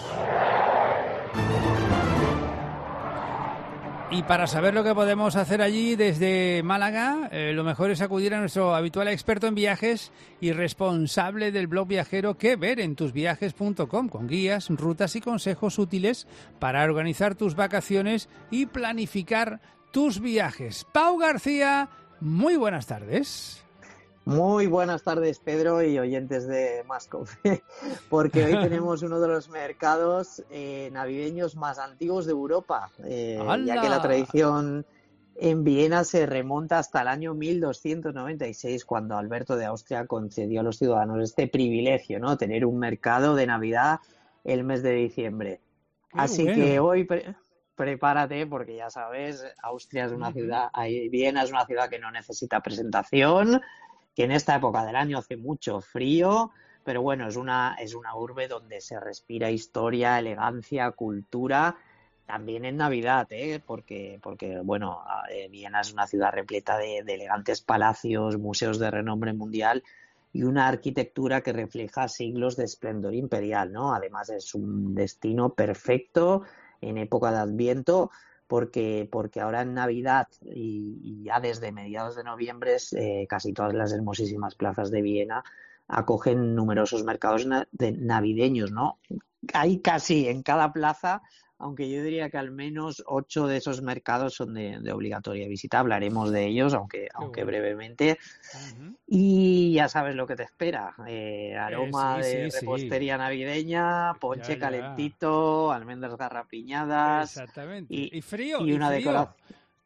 Y para saber lo que podemos hacer allí desde Málaga, eh, lo mejor es acudir a nuestro habitual experto en viajes y responsable del blog viajero que ver en tus viajes punto com, con guías, rutas y consejos útiles para organizar tus vacaciones y planificar tus viajes. Pau García, muy buenas tardes. Muy buenas tardes, Pedro, y oyentes de Mascope, porque hoy tenemos uno de los mercados eh, navideños más antiguos de Europa, eh, ya que la tradición en Viena se remonta hasta el año mil doscientos noventa y seis, cuando Alberto de Austria concedió a los ciudadanos este privilegio, ¿no? Tener un mercado de Navidad el mes de diciembre. Qué Así bueno. que hoy... Pre- prepárate, porque ya sabes, Austria es una ciudad, Viena es una ciudad que no necesita presentación, que en esta época del año hace mucho frío, pero bueno, es una, es una urbe donde se respira historia, elegancia, cultura, También en Navidad, ¿eh? porque, porque bueno, eh, Viena es una ciudad repleta de, de elegantes palacios, museos de renombre mundial y una arquitectura que refleja siglos de esplendor imperial, ¿no? Además es un destino perfecto en época de Adviento, porque, porque ahora en Navidad y, y ya desde mediados de noviembre eh, casi todas las hermosísimas plazas de Viena acogen numerosos mercados na- de navideños, ¿no? Hay casi en cada plaza, aunque yo diría que al menos ocho de esos mercados son de, de obligatoria visita. Hablaremos de ellos, aunque, aunque bueno. brevemente. Ujú. Y ya sabes lo que te espera. Eh, aroma Eh, sí, de sí, sí. repostería navideña, ponche Ya, ya. calentito, almendras garrapiñadas Exactamente. y, Y frío, y y una frío. decoración.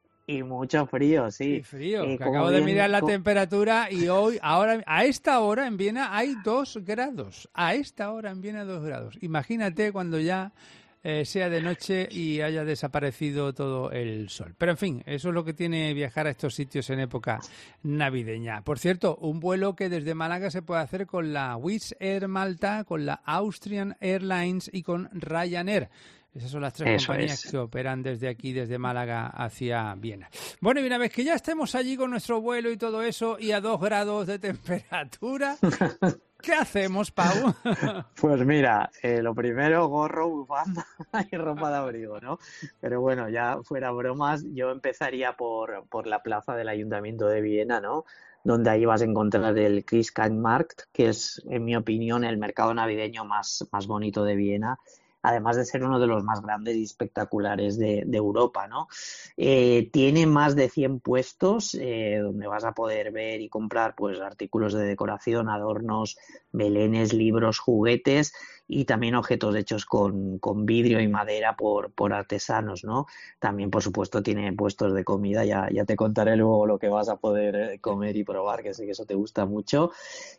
Y mucho frío, Y sí. frío, Eh, que como acabo de bien, mirar la co- temperatura y hoy, ahora, a esta hora en Viena hay dos grados. A esta hora en Viena dos grados. Imagínate cuando ya eh, sea de noche y haya desaparecido todo el sol. Pero en fin, eso es lo que tiene viajar a estos sitios en época navideña. Por cierto, un vuelo que desde Málaga se puede hacer con la Wizz Air Malta, con la Austrian Airlines y con Ryanair. Esas son las tres Eso compañías es. que operan desde aquí, desde Málaga hacia Viena. Bueno, y una vez que ya estemos allí con nuestro vuelo y todo eso, y a dos grados de temperatura, ¿qué hacemos, Pau? Pues mira, eh, lo primero, gorro, bufanda y ropa de abrigo, ¿no? Pero bueno, ya fuera bromas, yo empezaría por, por la plaza del Ayuntamiento de Viena, ¿no? Donde ahí vas a encontrar el Christkindlmarkt, que es, en mi opinión, el mercado navideño más, más bonito de Viena, además de ser uno de los más grandes y espectaculares de, de Europa, ¿no? Eh, tiene más de cien puestos eh, donde vas a poder ver y comprar pues artículos de decoración, adornos, belenes, libros, juguetes y también objetos hechos con, con vidrio y madera por, por artesanos, ¿no? También, por supuesto, tiene puestos de comida, ya, ya te contaré luego lo que vas a poder eh, comer y probar, que sé que eso te gusta mucho.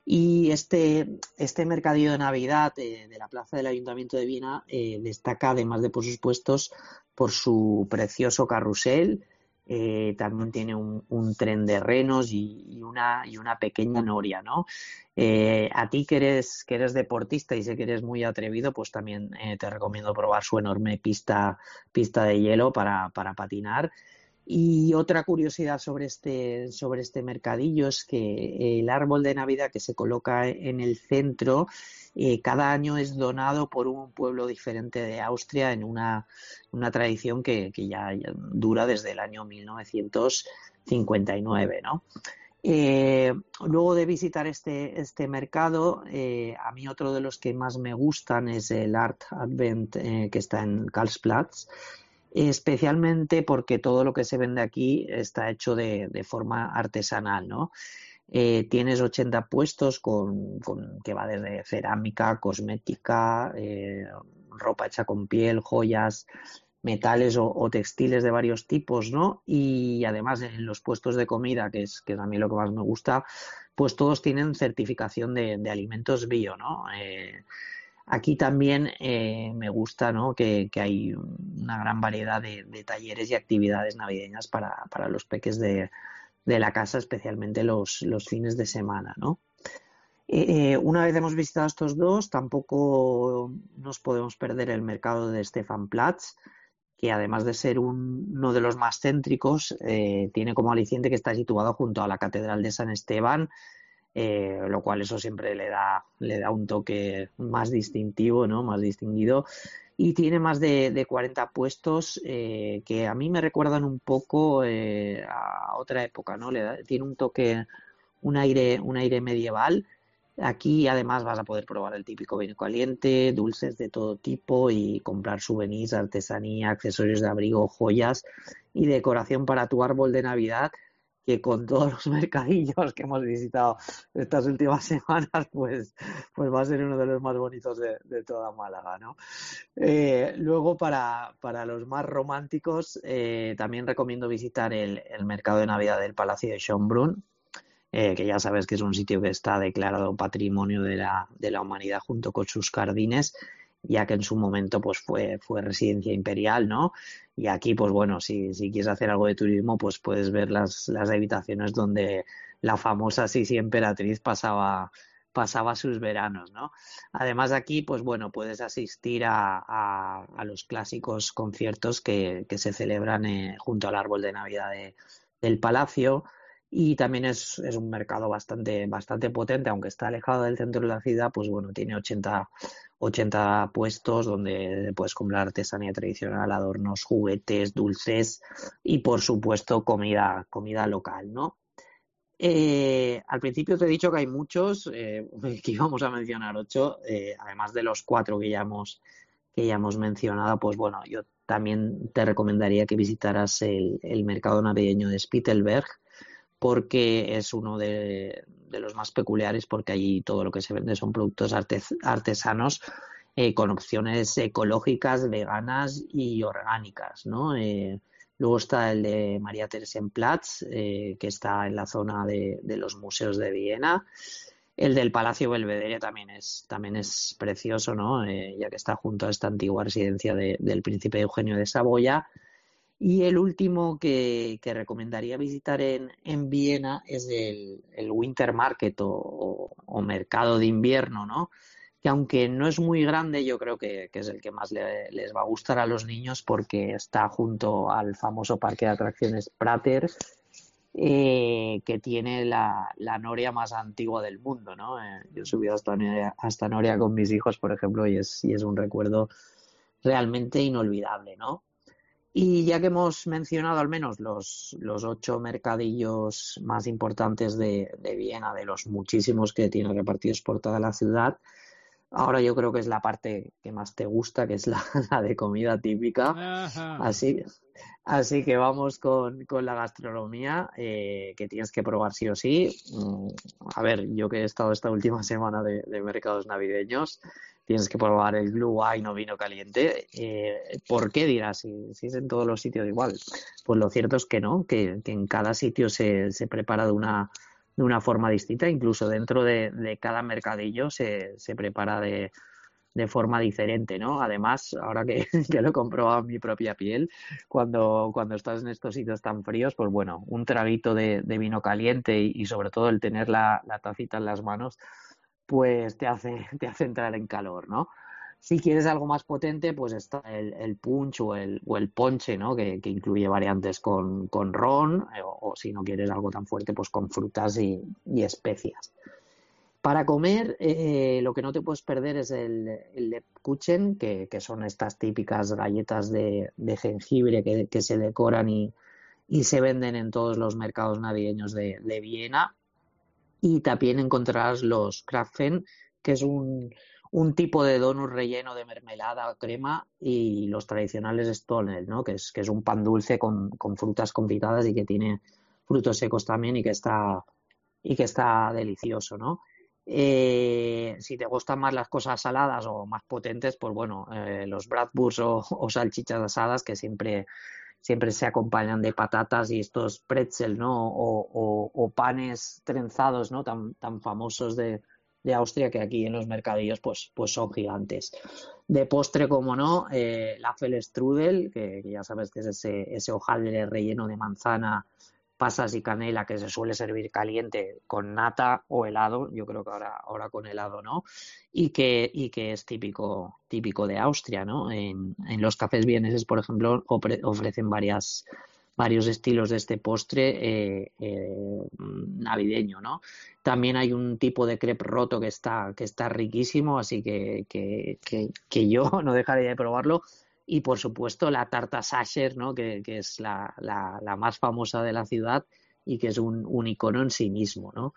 Y este, este mercadillo de Navidad eh, de la plaza del Ayuntamiento de Viena eh, destaca, además de por sus puestos, por su precioso carrusel. Eh, también tiene un, un tren de renos y, y, una, y una pequeña noria, ¿no? Eh, a ti que eres, que eres deportista y sé que eres muy atrevido, pues también eh, te recomiendo probar su enorme pista, pista de hielo para, para patinar. Y otra curiosidad sobre este, sobre este mercadillo es que el árbol de Navidad que se coloca en el centro eh, cada año es donado por un pueblo diferente de Austria en una, una tradición que, que ya, ya dura desde el año mil novecientos cincuenta y nueve, ¿no? Eh, luego de visitar este, este mercado, eh, a mí otro de los que más me gustan es el Art Advent eh, que está en Karlsplatz, especialmente porque todo lo que se vende aquí está hecho de, de forma artesanal, ¿no? Eh, tienes ochenta puestos con, con que va desde cerámica, cosmética, eh, ropa hecha con piel, joyas, metales o, o textiles de varios tipos, ¿no? Y además en los puestos de comida, que es, que es a mí lo que más me gusta, pues todos tienen certificación de, de alimentos bio, ¿no? Eh, Aquí también eh, me gusta, ¿no? que, que hay una gran variedad de, de talleres y actividades navideñas para, para los peques de, de la casa, especialmente los, los fines de semana, ¿no? Eh, una vez hemos visitado estos dos, tampoco nos podemos perder el mercado de Stefanplatz, que además de ser un, uno de los más céntricos, eh, tiene como aliciente que está situado junto a la Catedral de San Esteban, Eh, lo cual eso siempre le da, le da un toque más distintivo, ¿no? Más distinguido. Y tiene más de, de cuarenta puestos eh, que a mí me recuerdan un poco eh, a otra época, ¿no? Le da, tiene un toque, un aire, un aire medieval. Aquí además vas a poder probar el típico vino caliente, dulces de todo tipo y comprar souvenirs, artesanía, accesorios de abrigo, joyas y decoración para tu árbol de Navidad, que con todos los mercadillos que hemos visitado estas últimas semanas, pues, pues va a ser uno de los más bonitos de, de toda Málaga, ¿no? Eh, luego, para, para los más románticos, eh, también recomiendo visitar el, el mercado de Navidad del Palacio de Schönbrunn, eh, que ya sabes que es un sitio que está declarado Patrimonio de la, de la Humanidad junto con sus jardines, ya que en su momento pues fue, fue residencia imperial, ¿no? Y aquí, pues bueno, si, si quieres hacer algo de turismo, pues puedes ver las, las habitaciones donde la famosa Sisi emperatriz pasaba, pasaba sus veranos, ¿no? Además aquí, pues bueno, puedes asistir a, a, a los clásicos conciertos que, que se celebran eh, junto al árbol de Navidad de, del Palacio, y también es, es un mercado bastante, bastante potente, aunque está alejado del centro de la ciudad, pues bueno, tiene ochenta, ochenta puestos donde puedes comprar artesanía tradicional, adornos, juguetes, dulces y por supuesto comida, comida local, ¿no? Eh, al principio te he dicho que hay muchos, eh, que íbamos a mencionar ocho, eh, además de los cuatro que ya hemos, que ya hemos mencionado, pues bueno, yo también te recomendaría que visitaras el, el mercado navideño de Spittelberg, porque es uno de, de los más peculiares, porque allí todo lo que se vende son productos artes, artesanos eh, con opciones ecológicas, veganas y orgánicas, ¿no? Eh, Luego está el de María Theresienplatz, eh, que está en la zona de, de los museos de Viena. El del Palacio Belvedere también es, también es precioso, ¿no? Eh, ya que está junto a esta antigua residencia de, del príncipe Eugenio de Saboya. Y el último que, que recomendaría visitar en, en Viena es el, el Winter Market o, o, o mercado de invierno, ¿no? Que aunque no es muy grande, yo creo que, que es el que más le, les va a gustar a los niños, porque está junto al famoso parque de atracciones Prater, eh, que tiene la, la noria más antigua del mundo, ¿no? Eh, yo he subido hasta noria, hasta noria con mis hijos, por ejemplo, y es, y es un recuerdo realmente inolvidable, ¿no? Y ya que hemos mencionado al menos los, los ocho mercadillos más importantes de, de Viena, de los muchísimos que tiene repartidos por toda la ciudad, ahora yo creo que es la parte que más te gusta, que es la, la de comida típica. Ajá. Así, así que vamos con, con la gastronomía, eh, que tienes que probar sí o sí. A ver, yo que he estado esta última semana de, de mercados navideños, tienes que probar el Glühwein o vino caliente. Eh, ¿Por qué dirás? Si, si es en todos los sitios igual. Pues lo cierto es que no, que, que en cada sitio se, se prepara de una de una forma distinta, incluso dentro de, de cada mercadillo se, se prepara de, de forma diferente, ¿no? Además, ahora que, que lo he comprobado en mi propia piel, cuando, cuando estás en estos sitios tan fríos, pues bueno, un traguito de, de vino caliente y, y sobre todo el tener la, la tacita en las manos, pues te hace, te hace entrar en calor, ¿no? Si quieres algo más potente, pues está el, el punch o el, o el ponche, ¿no? Que, que incluye variantes con, con ron, o, o si no quieres algo tan fuerte, pues con frutas y, y especias. Para comer, eh, lo que no te puedes perder es el, el Lebkuchen, que, que son estas típicas galletas de, de jengibre que, que se decoran y, y se venden en todos los mercados navideños de, de Viena. Y también encontrarás los Krapfen, que es un... un tipo de donut relleno de mermelada o crema, y los tradicionales Stollen, ¿no? Que es, que es un pan dulce con, con frutas confitadas y que tiene frutos secos también y que está, y que está delicioso, ¿no? Eh, si te gustan más las cosas saladas o más potentes, pues bueno, eh, los bratwurst o, o salchichas asadas, que siempre, siempre se acompañan de patatas, y estos pretzel, ¿no? O, o, o panes trenzados, ¿no? Tan, tan famosos de de Austria, que aquí en los mercadillos pues, pues son gigantes. De postre, como no, eh, el Apfelstrudel, que, que ya sabes que es ese, ese hojaldre relleno de manzana, pasas y canela, que se suele servir caliente con nata o helado, yo creo que ahora, ahora con helado, ¿no? Y que, y que es típico, típico de Austria, ¿no? En, en los cafés vieneses, por ejemplo, ofrecen varias varios estilos de este postre eh, eh, navideño, ¿no? También hay un tipo de crepe roto que está, que está riquísimo, así que, que, que, que yo no dejaré de probarlo. Y, por supuesto, la tarta Sacher, ¿no? Que, que es la, la, la más famosa de la ciudad y que es un, un icono en sí mismo, ¿no?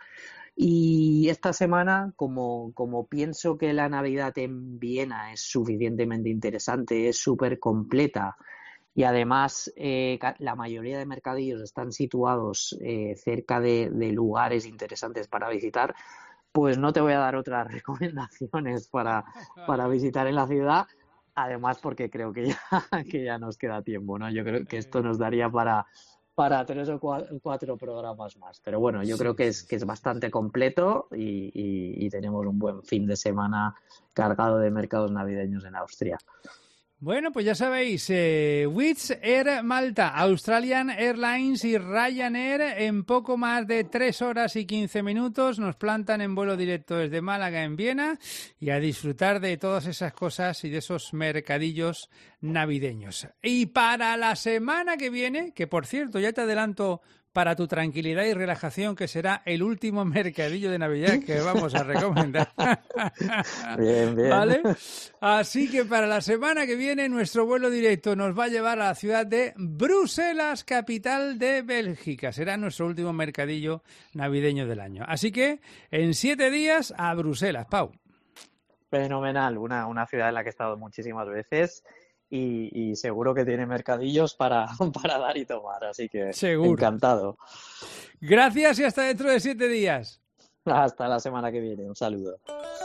Y esta semana, como, como pienso que la Navidad en Viena es suficientemente interesante, es súper completa, y además eh, la mayoría de mercadillos están situados eh, cerca de, de lugares interesantes para visitar, pues no te voy a dar otras recomendaciones para, para visitar en la ciudad, además porque creo que ya, que ya nos queda tiempo, ¿no? Yo creo que esto nos daría para, para tres o cuatro, cuatro programas más, pero bueno, yo sí, creo que es, que es bastante completo y, y, y tenemos un buen fin de semana cargado de mercados navideños en Austria. Bueno, pues ya sabéis, eh, Wizz Air Malta, Australian Airlines y Ryanair en poco más de tres horas y quince minutos nos plantan en vuelo directo desde Málaga en Viena y a disfrutar de todas esas cosas y de esos mercadillos navideños. Y para la semana que viene, que por cierto ya te adelanto para tu tranquilidad y relajación, que será el último mercadillo de Navidad que vamos a recomendar. Bien, bien. ¿Vale? Así que para la semana que viene nuestro vuelo directo nos va a llevar a la ciudad de Bruselas, capital de Bélgica. Será nuestro último mercadillo navideño del año. Así que en siete días a Bruselas, Pau. Fenomenal, una, una ciudad en la que he estado muchísimas veces. Y, y seguro que tiene mercadillos para, para dar y tomar, así que seguro. Encantado. Gracias y hasta dentro de siete días. Hasta la semana que viene, un saludo.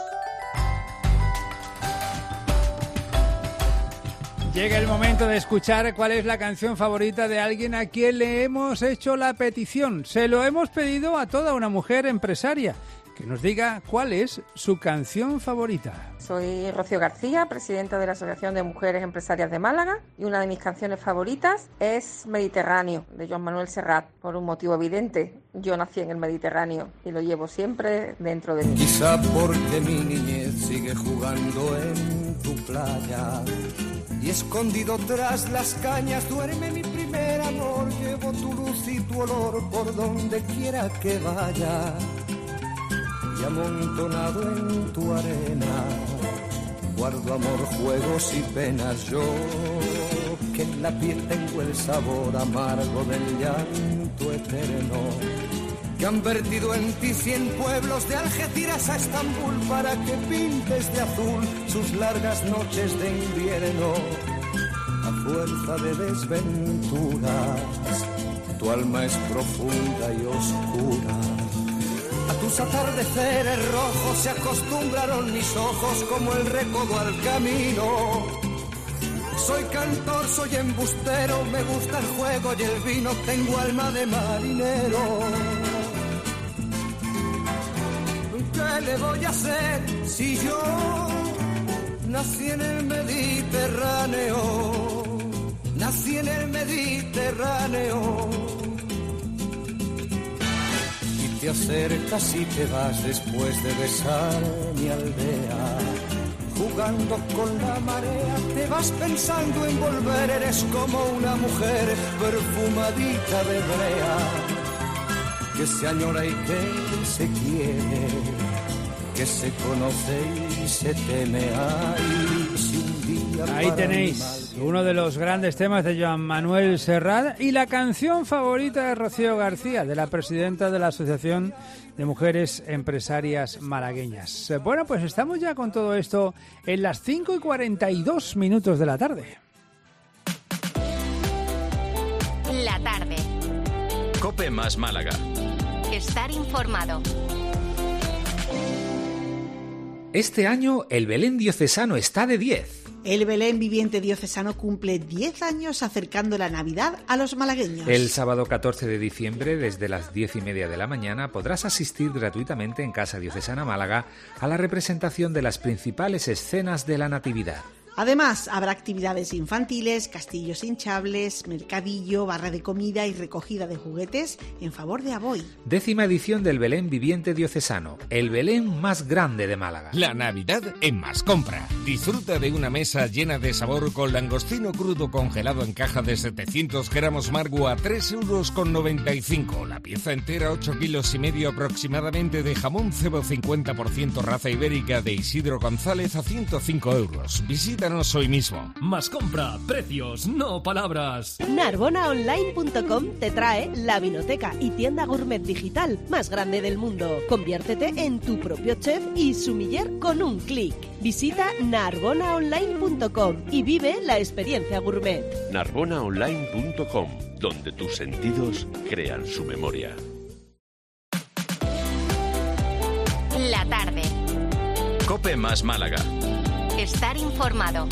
Llega el momento de escuchar cuál es la canción favorita de alguien a quien le hemos hecho la petición. Se lo hemos pedido a toda una mujer empresaria. Que nos diga cuál es su canción favorita. Soy Rocío García, presidenta de la Asociación de Mujeres Empresarias de Málaga, y una de mis canciones favoritas es Mediterráneo, de Joan Manuel Serrat, por un motivo evidente. Yo nací en el Mediterráneo y lo llevo siempre dentro de mí. Quizá porque mi niñez sigue jugando en tu playa y escondido tras las cañas duerme mi primer amor. Llevo tu luz y tu olor por donde quiera que vaya. Y amontonado en tu arena guardo amor, juegos y penas. Yo que en la piel tengo el sabor amargo del llanto eterno, que han vertido en ti cien pueblos de Algeciras a Estambul para que pintes de azul sus largas noches de invierno. A fuerza de desventuras tu alma es profunda y oscura. A tus atardeceres rojos se acostumbraron mis ojos como el recodo al camino. Soy cantor, soy embustero, me gusta el juego y el vino, tengo alma de marinero. ¿Qué le voy a hacer si yo nací en el Mediterráneo? Nací en el Mediterráneo. Te acercas y te vas después de besar mi aldea. Jugando con la marea, te vas pensando en volver. Eres como una mujer perfumadita de brea, que se añora y que se quiere, que se conoce y se teme. Ay, si un día ahí tenéis uno de los grandes temas de Joan Manuel Serrat y la canción favorita de Rocío García, de la presidenta de la Asociación de Mujeres Empresarias Malagueñas. Bueno, pues estamos ya con todo esto en las cinco y cuarenta y dos minutos de la tarde. La tarde. COPE más Málaga. Estar informado. Este año el Belén diocesano está de diez. El Belén Viviente Diocesano cumple diez años acercando la Navidad a los malagueños. El sábado catorce de diciembre, desde las diez y media de la mañana, podrás asistir gratuitamente en Casa Diocesana Málaga a la representación de las principales escenas de la Natividad. Además, habrá actividades infantiles, castillos hinchables, mercadillo, barra de comida y recogida de juguetes en favor de Aboy. Décima edición del Belén Viviente Diocesano, el Belén más grande de Málaga. La Navidad en Mascompra. Disfruta de una mesa llena de sabor con langostino crudo congelado en caja de setecientos gramos Margu a tres euros con noventa y cinco. La pieza entera, ocho kilos y medio aproximadamente de jamón cebo cincuenta por ciento raza ibérica de Isidro González a ciento cinco euros. Visita hoy mismo. Mascompra, precios, no palabras. Narbona Online punto com te trae la vinoteca y tienda gourmet digital más grande del mundo. Conviértete en tu propio chef y sumiller con un clic. Visita Narbona Online punto com y vive la experiencia gourmet. Narbona Online punto com, donde tus sentidos crean su memoria. La tarde. COPE más Málaga. Estar informado.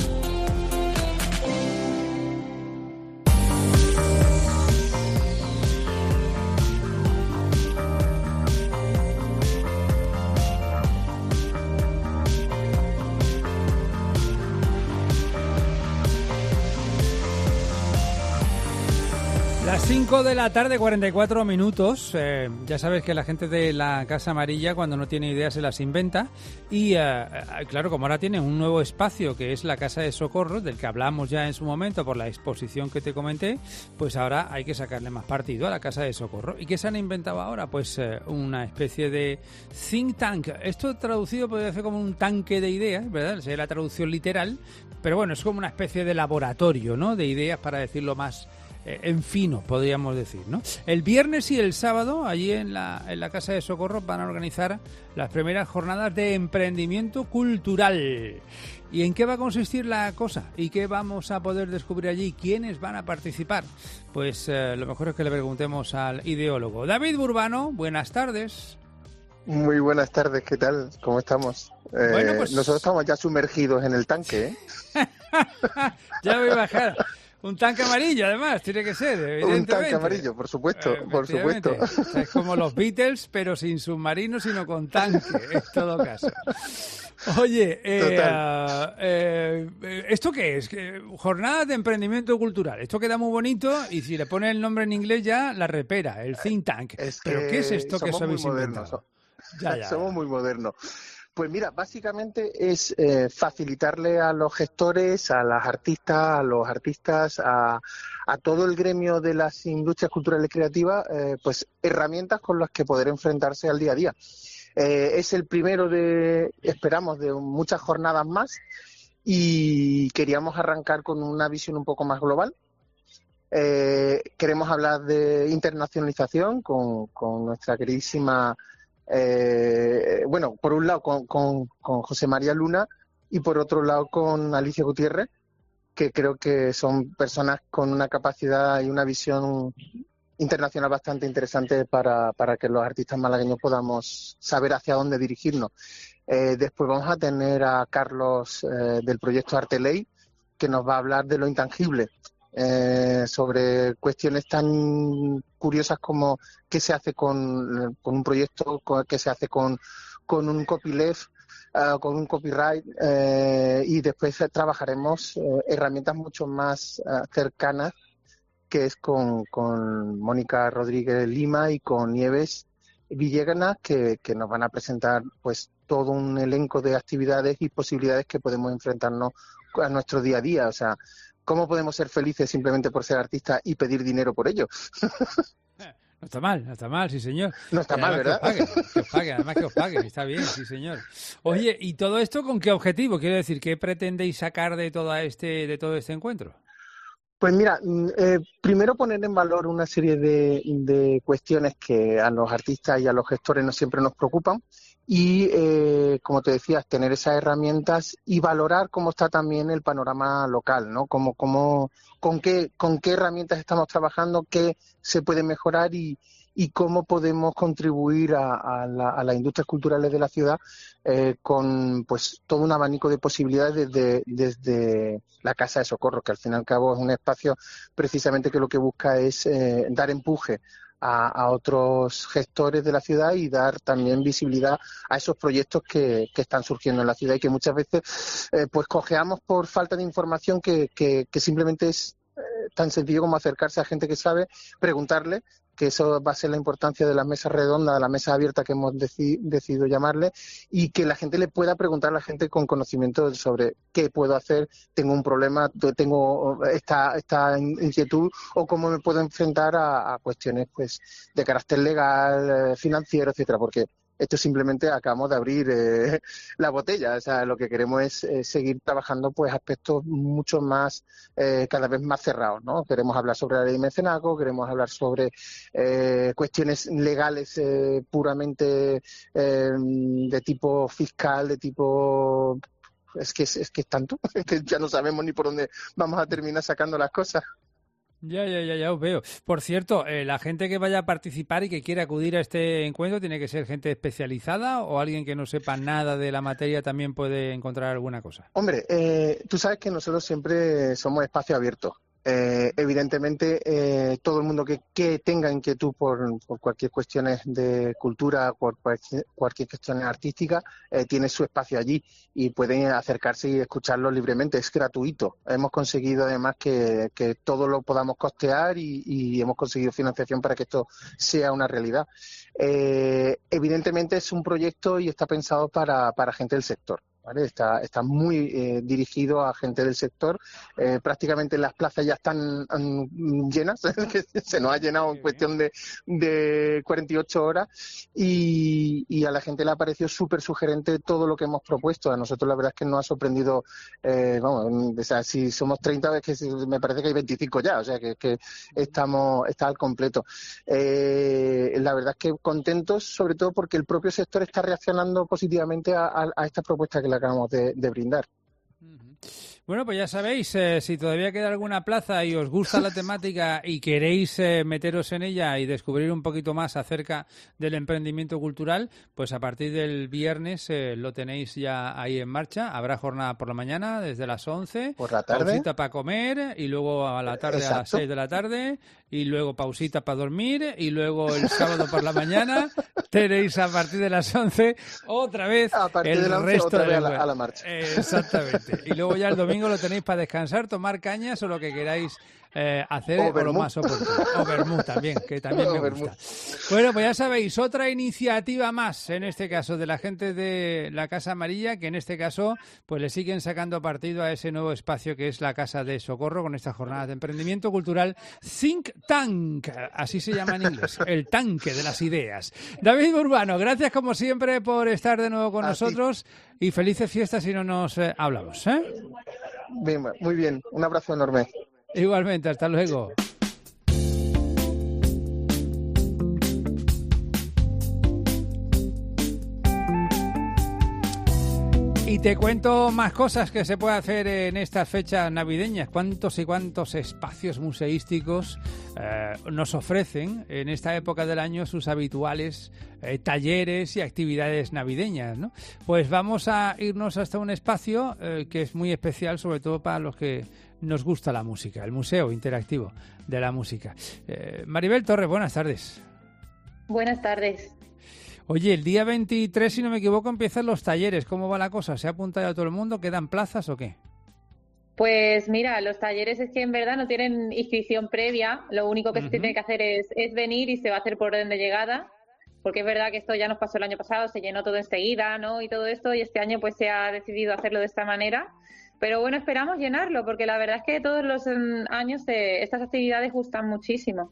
Las cinco de la tarde, cuarenta y cuatro minutos. Eh, ya sabes que la gente de la Casa Amarilla, cuando no tiene ideas, se las inventa. Y eh, claro, como ahora tienen un nuevo espacio, que es la Casa de Socorro, del que hablamos ya en su momento por la exposición que te comenté, pues ahora hay que sacarle más partido a la Casa de Socorro. ¿Y qué se han inventado ahora? Pues eh, una especie de think tank. Esto traducido podría ser como un tanque de ideas, ¿verdad? Sería la traducción literal. Pero bueno, es como una especie de laboratorio, ¿no? De ideas, para decirlo más en fino, podríamos decir, ¿no? El viernes y el sábado, allí en la, en la Casa de Socorro, van a organizar las primeras jornadas de emprendimiento cultural. ¿Y en qué va a consistir la cosa? ¿Y qué vamos a poder descubrir allí? ¿Quiénes van a participar? Pues eh, lo mejor es que le preguntemos al ideólogo. David Burbano, buenas tardes. Muy buenas tardes, ¿qué tal? ¿Cómo estamos? Eh, bueno, pues nosotros estamos ya sumergidos en el tanque, ¿eh? Ya voy a bajar. Un tanque amarillo, además, tiene que ser, evidentemente. Un tanque amarillo, por supuesto, eh, por supuesto. O sea, es como los Beatles, pero sin submarino, sino con tanque, en todo caso. Oye, eh, uh, eh, ¿esto qué es? Jornadas de emprendimiento cultural. Esto queda muy bonito y si le pones el nombre en inglés ya la repera, el think tank. Es ¿Pero qué es esto que os habéis modernos, inventado? Ya, ya, somos ya. muy modernos. Pues mira, básicamente es eh, facilitarle a los gestores, a las artistas, a los artistas, a, a todo el gremio de las industrias culturales y creativas, eh, pues herramientas con las que poder enfrentarse al día a día. Eh, es el primero de, esperamos, de muchas jornadas más y queríamos arrancar con una visión un poco más global. Eh, queremos hablar de internacionalización con, con nuestra queridísima... Eh, bueno, por un lado con, con, con José María Luna y por otro lado con Alicia Gutiérrez, que creo que son personas con una capacidad y una visión internacional bastante interesante para, para que los artistas malagueños podamos saber hacia dónde dirigirnos. Eh, después vamos a tener a Carlos eh, del proyecto Arteley, que nos va a hablar de lo intangible. Eh, sobre cuestiones tan curiosas como qué se hace con, con un proyecto, qué se hace con, con un copyleft, uh, con un copyright, eh, y después trabajaremos eh, herramientas mucho más uh, cercanas, que es con, con Mónica Rodríguez Lima y con Nieves Villegas, que, que nos van a presentar pues todo un elenco de actividades y posibilidades que podemos enfrentarnos a nuestro día a día. O sea, ¿cómo podemos ser felices simplemente por ser artistas y pedir dinero por ello? No está mal, no está mal, sí señor. No está mal, ¿verdad? Que os paguen, que os paguen, además que os paguen, está bien, sí señor. Oye, ¿y todo esto con qué objetivo? Quiero decir, ¿qué pretendéis sacar de todo este, de todo este encuentro? Pues mira, eh, primero poner en valor una serie de, de cuestiones que a los artistas y a los gestores no siempre nos preocupan y, eh, como te decías, tener esas herramientas y valorar cómo está también el panorama local, ¿no? Cómo, cómo, con qué, con qué herramientas estamos trabajando, qué se puede mejorar y, y cómo podemos contribuir a, a, la, a las industrias culturales de la ciudad eh, con pues todo un abanico de posibilidades desde, desde la Casa de Socorro, que al fin y al cabo es un espacio precisamente que lo que busca es eh, dar empuje a, a otros gestores de la ciudad y dar también visibilidad a esos proyectos que, que están surgiendo en la ciudad y que muchas veces eh, pues cojeamos por falta de información que, que, que simplemente es eh, tan sencillo como acercarse a gente que sabe, preguntarle, que eso va a ser la importancia de la mesa redonda, de la mesa abierta que hemos deci- decidido llamarle, y que la gente le pueda preguntar a la gente con conocimiento sobre qué puedo hacer, tengo un problema, tengo esta, esta inquietud, o cómo me puedo enfrentar a, a cuestiones pues de carácter legal, financiero, etcétera, porque esto simplemente acabamos de abrir eh, la botella. O sea, lo que queremos es eh, seguir trabajando pues aspectos mucho más, eh, cada vez más cerrados, ¿no? Queremos hablar sobre la ley de mecenazgo, queremos hablar sobre eh, cuestiones legales eh, puramente eh, de tipo fiscal, de tipo... Es que es, es que es tanto, es que ya no sabemos ni por dónde vamos a terminar sacando las cosas. Ya, ya, ya, ya os veo. Por cierto, eh, la gente que vaya a participar y que quiera acudir a este encuentro, ¿tiene que ser gente especializada o alguien que no sepa nada de la materia también puede encontrar alguna cosa? Hombre, eh, tú sabes que nosotros siempre somos espacio abierto. Eh, evidentemente, eh, todo el mundo que, que tenga inquietud por, por cualquier cuestión de cultura, por cualquier, cualquier cuestión artística, eh, tiene su espacio allí y pueden acercarse y escucharlo libremente. Es gratuito. Hemos conseguido además que, que todo lo podamos costear y, y hemos conseguido financiación para que esto sea una realidad. Eh, evidentemente es un proyecto y está pensado para, para gente del sector. ¿Vale? Está, está muy eh, dirigido a gente del sector. Eh, prácticamente las plazas ya están um, llenas, que se nos ha llenado en cuestión de, de cuarenta y ocho horas y, y a la gente le ha parecido súper sugerente todo lo que hemos propuesto. A nosotros la verdad es que nos ha sorprendido, eh, vamos, o sea, si somos treinta, es que me parece que hay veinticinco ya, o sea que, que estamos está al completo. Eh, la verdad es que contentos, sobre todo porque el propio sector está reaccionando positivamente a, a, a esta propuesta que la acabamos de, de brindar. Bueno, pues ya sabéis, eh, si todavía queda alguna plaza y os gusta la temática y queréis eh, meteros en ella y descubrir un poquito más acerca del emprendimiento cultural, pues a partir del viernes eh, lo tenéis ya ahí en marcha. Habrá jornada por la mañana desde las once, por la tarde, pausita para comer y luego a la tarde. Exacto. A las seis de la tarde y luego pausita para dormir y luego el sábado por la mañana tenéis a partir de las once otra vez a partir el de la once, resto otra de vez a la, a la marcha. Eh, exactamente. Y luego ya el domingo lo tenéis para descansar, tomar cañas o lo que queráis eh, hacer o, o lo más oportuno. O vermú también, que también me gusta. Bueno, pues ya sabéis, otra iniciativa más, en este caso de la gente de la Casa Amarilla, que en este caso pues le siguen sacando partido a ese nuevo espacio que es la Casa de Socorro con esta jornada de emprendimiento cultural Think Tank, así se llama en inglés, el tanque de las ideas. David Urbano, gracias como siempre por estar de nuevo con a nosotros ti. Y felices fiestas si no nos eh, hablamos, ¿eh? Bien, muy bien, un abrazo enorme. Igualmente, hasta luego. Y te cuento más cosas que se puede hacer en estas fechas navideñas. Cuántos y cuántos espacios museísticos eh, nos ofrecen en esta época del año sus habituales eh, talleres y actividades navideñas, ¿no? Pues vamos a irnos hasta un espacio eh, que es muy especial, sobre todo para los que nos gusta la música, el Museo Interactivo de la Música. Eh, Maribel Torres, buenas tardes. Buenas tardes. Oye, el día veintitrés, si no me equivoco, empiezan los talleres. ¿Cómo va la cosa? ¿Se ha apuntado a todo el mundo? ¿Quedan plazas o qué? Pues mira, los talleres es que en verdad no tienen inscripción previa. Lo único que uh-huh. se tiene que hacer es, es venir y se va a hacer por orden de llegada. Porque es verdad que esto ya nos pasó el año pasado, se llenó todo enseguida, ¿no? Y todo esto, y este año pues se ha decidido hacerlo de esta manera. Pero bueno, esperamos llenarlo, porque la verdad es que todos los años eh, estas actividades gustan muchísimo.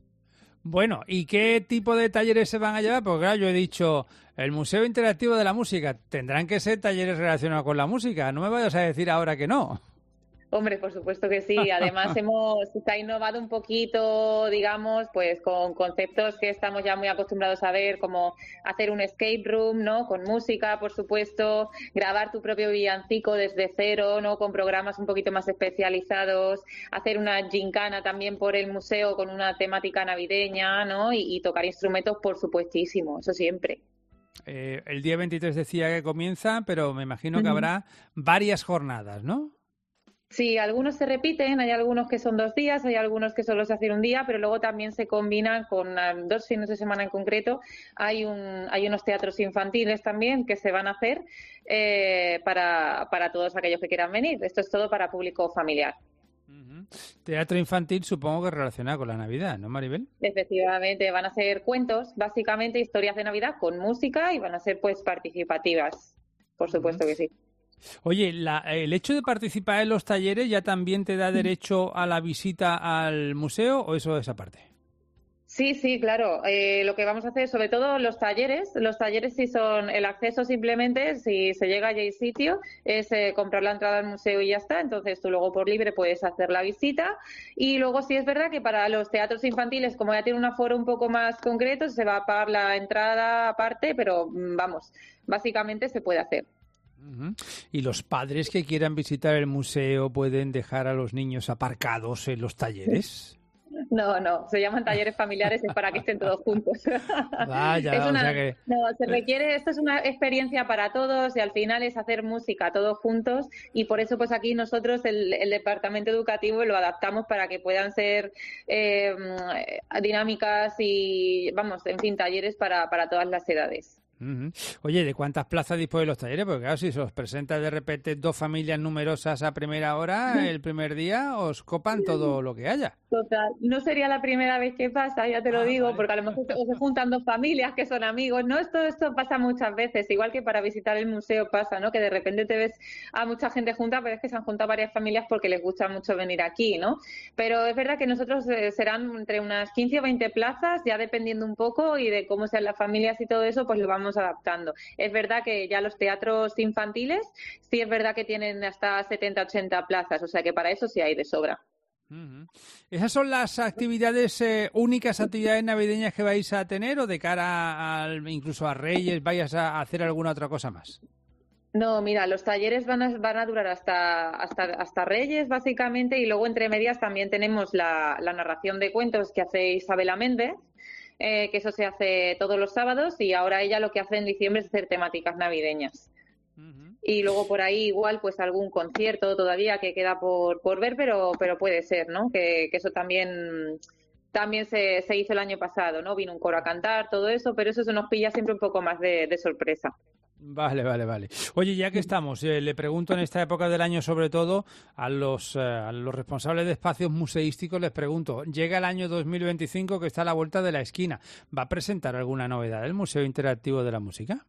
Bueno, ¿y qué tipo de talleres se van a llevar? Porque claro, yo he dicho, el Museo Interactivo de la Música, tendrán que ser talleres relacionados con la música, no me vayas a decir ahora que no. Hombre, por supuesto que sí. Además, hemos se ha innovado un poquito, digamos, pues con conceptos que estamos ya muy acostumbrados a ver, como hacer un escape room, ¿no? Con música, por supuesto, grabar tu propio villancico desde cero, ¿no? Con programas un poquito más especializados, hacer una gincana también por el museo con una temática navideña, ¿no? Y, y tocar instrumentos, por supuestísimo, eso siempre. Eh, el día veintitrés decía que comienza, pero me imagino que uh-huh. habrá varias jornadas, ¿no? Sí, algunos se repiten, hay algunos que son dos días, hay algunos que solo se hacen un día, pero luego también se combinan con um, dos fines de semana en concreto. Hay un, hay unos teatros infantiles también que se van a hacer eh, para, para todos aquellos que quieran venir. Esto es todo para público familiar. Uh-huh. Teatro infantil supongo que relacionado con la Navidad, ¿no, Maribel? Efectivamente, van a ser cuentos, básicamente historias de Navidad con música y van a ser pues participativas, por supuesto uh-huh. que sí. Oye, la, ¿el hecho de participar en los talleres ya también te da derecho a la visita al museo o eso es aparte? Sí, sí, claro. Eh, lo que vamos a hacer, sobre todo los talleres, los talleres sí son el acceso simplemente, si se llega allí al sitio, es eh, comprar la entrada al museo y ya está. Entonces tú luego por libre puedes hacer la visita. Y luego sí es verdad que para los teatros infantiles, como ya tiene un aforo un poco más concreto, se va a pagar la entrada aparte, pero vamos, básicamente se puede hacer. Uh-huh. ¿Y los padres que quieran visitar el museo pueden dejar a los niños aparcados en los talleres? No, no, se llaman talleres familiares, es para que estén todos juntos. Vaya, es una, o sea que... No, se requiere, esto es una experiencia para todos y al final es hacer música todos juntos y por eso pues aquí nosotros el, el departamento educativo lo adaptamos para que puedan ser eh, dinámicas y, vamos, en fin, talleres para, para todas las edades. Uh-huh. Oye, ¿de cuántas plazas disponen los talleres? Porque claro, si se os presenta de repente dos familias numerosas a primera hora, el primer día, os copan todo lo que haya. Total, no sería la primera vez que pasa, ya te lo ah, digo, vale. Porque a lo mejor se, se juntan dos familias que son amigos, ¿no? Esto, esto pasa muchas veces, igual que para visitar el museo pasa, ¿no? Que de repente te ves a mucha gente junta, pero es que se han juntado varias familias porque les gusta mucho venir aquí, ¿no? Pero es verdad que nosotros eh, serán entre unas quince o veinte plazas, ya dependiendo un poco y de cómo sean las familias y todo eso, pues lo vamos adaptando. Es verdad que ya los teatros infantiles, sí es verdad que tienen hasta setenta, ochenta plazas, o sea que para eso sí hay de sobra. Uh-huh. ¿Esas son las actividades eh, únicas actividades navideñas que vais a tener o de cara al, incluso a Reyes vais a hacer alguna otra cosa más? No, mira, los talleres van a, van a durar hasta, hasta, hasta Reyes, básicamente, y luego entre medias también tenemos la, la narración de cuentos que hace Isabela Méndez, eh, que eso se hace todos los sábados, y ahora ella lo que hace en diciembre es hacer temáticas navideñas. Uh-huh. Y luego por ahí igual pues algún concierto todavía que queda por, por ver, pero, pero puede ser, ¿no? Que, que eso también... También se, se hizo el año pasado, ¿no? Vino un coro a cantar, todo eso, pero eso se nos pilla siempre un poco más de, de sorpresa. Vale, vale, vale. Oye, ya que estamos, eh, le pregunto en esta época del año sobre todo a los, eh, a los responsables de espacios museísticos, les pregunto, llega el año dos mil veinticinco que está a la vuelta de la esquina. ¿Va a presentar alguna novedad el Museo Interactivo de la Música?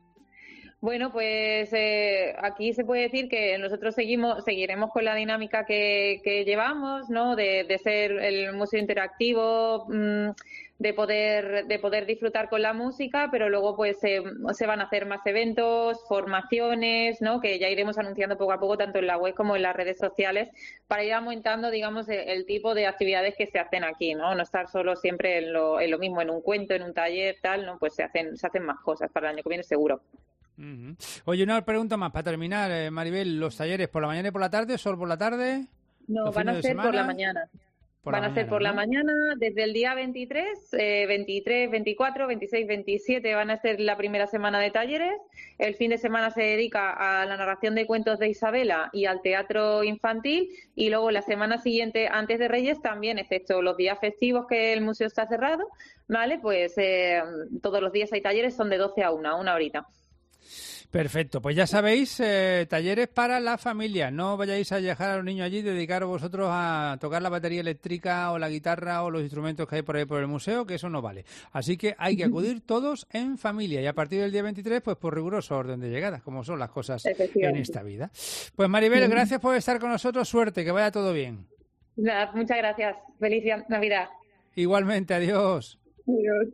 Bueno, pues eh, aquí se puede decir que nosotros seguimos, seguiremos con la dinámica que, que llevamos, ¿no? De, de ser el museo interactivo, mmm, de poder, de poder disfrutar con la música, pero luego pues eh, se van a hacer más eventos, formaciones, ¿no? Que ya iremos anunciando poco a poco tanto en la web como en las redes sociales para ir aumentando, digamos, el, el tipo de actividades que se hacen aquí, ¿no? No estar solo siempre en lo, en lo mismo, en un cuento, en un taller, tal, ¿no? Pues se hacen, se hacen más cosas para el año que viene seguro. Uh-huh. Oye, una pregunta más para terminar, eh, Maribel, ¿los talleres por la mañana y por la tarde, solo por la tarde? No, van a ser por la mañana. Van a ser por la mañana, desde el día veintitrés, eh, veintitrés, veinticuatro, veintiséis, veintisiete van a ser la primera semana de talleres. El fin de semana se dedica a la narración de cuentos de Isabela y al teatro infantil. Y luego la semana siguiente, antes de Reyes, también, excepto los días festivos que el museo está cerrado, ¿vale? Pues eh, todos los días hay talleres, son de doce a una, una horita. Perfecto, pues ya sabéis, eh, talleres para la familia. No vayáis a dejar a los niños allí, dedicaros vosotros a tocar la batería eléctrica o la guitarra o los instrumentos que hay por ahí por el museo, que eso no vale. Así que hay que acudir todos en familia y a partir del día veintitrés, pues por riguroso orden de llegada, como son las cosas en esta vida. Pues Maribel, gracias por estar con nosotros, suerte, que vaya todo bien. Nada, muchas gracias, feliz Navidad. Igualmente, adiós. Adiós.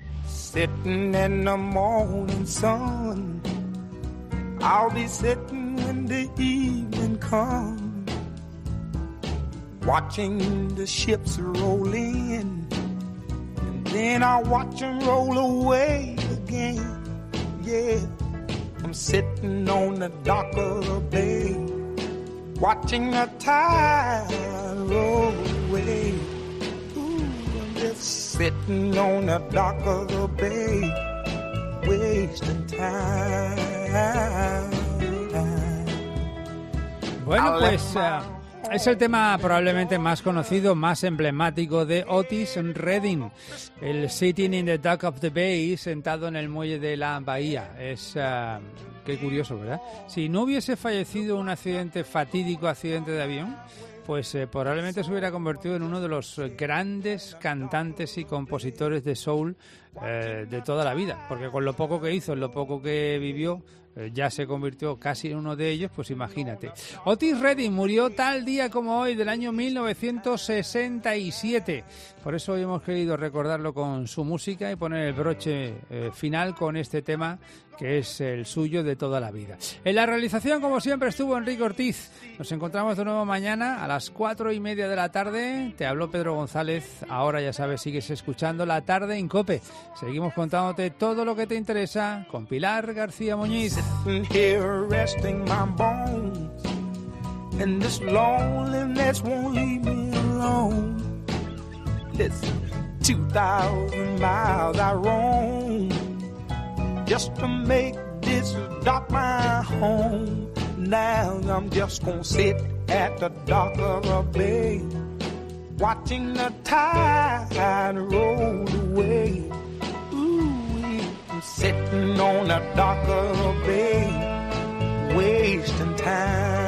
Sitting in the morning sun, I'll be sitting when the evening comes, watching the ships roll in, and then I'll watch them roll away again. Yeah, I'm sitting on the dock of the bay, watching the tide roll away. Ooh, I'm just sitting on the dock of the bay, wasting time. Bueno, pues uh, es el tema probablemente más conocido, más emblemático de Otis Redding, el Sitting in the Dock of the Bay, sentado en el muelle de la bahía. Es uh, qué curioso, ¿verdad? Si no hubiese fallecido en un accidente fatídico, accidente de avión, pues eh, probablemente se hubiera convertido en uno de los grandes cantantes y compositores de soul eh, de toda la vida, porque con lo poco que hizo, en lo poco que vivió, eh, ya se convirtió casi en uno de ellos, pues imagínate. Otis Redding murió tal día como hoy del año mil novecientos sesenta y siete, por eso hoy hemos querido recordarlo con su música y poner el broche eh, final con este tema que es el suyo de toda la vida. En la realización, como siempre, estuvo Enrique Ortiz. Nos encontramos de nuevo mañana a las cuatro y media de la tarde. Te habló Pedro González. Ahora ya sabes, sigues escuchando La Tarde en COPE. Seguimos contándote todo lo que te interesa con Pilar García Muñiz. Here resting my bones, and this loneliness won't leave me alone. Listen, two thousand miles I roam just to make this dock my home. Now I'm just gonna sit at the dock of the bay, watching the tide roll away. Ooh, I'm sitting on the dock of the bay, wasting time.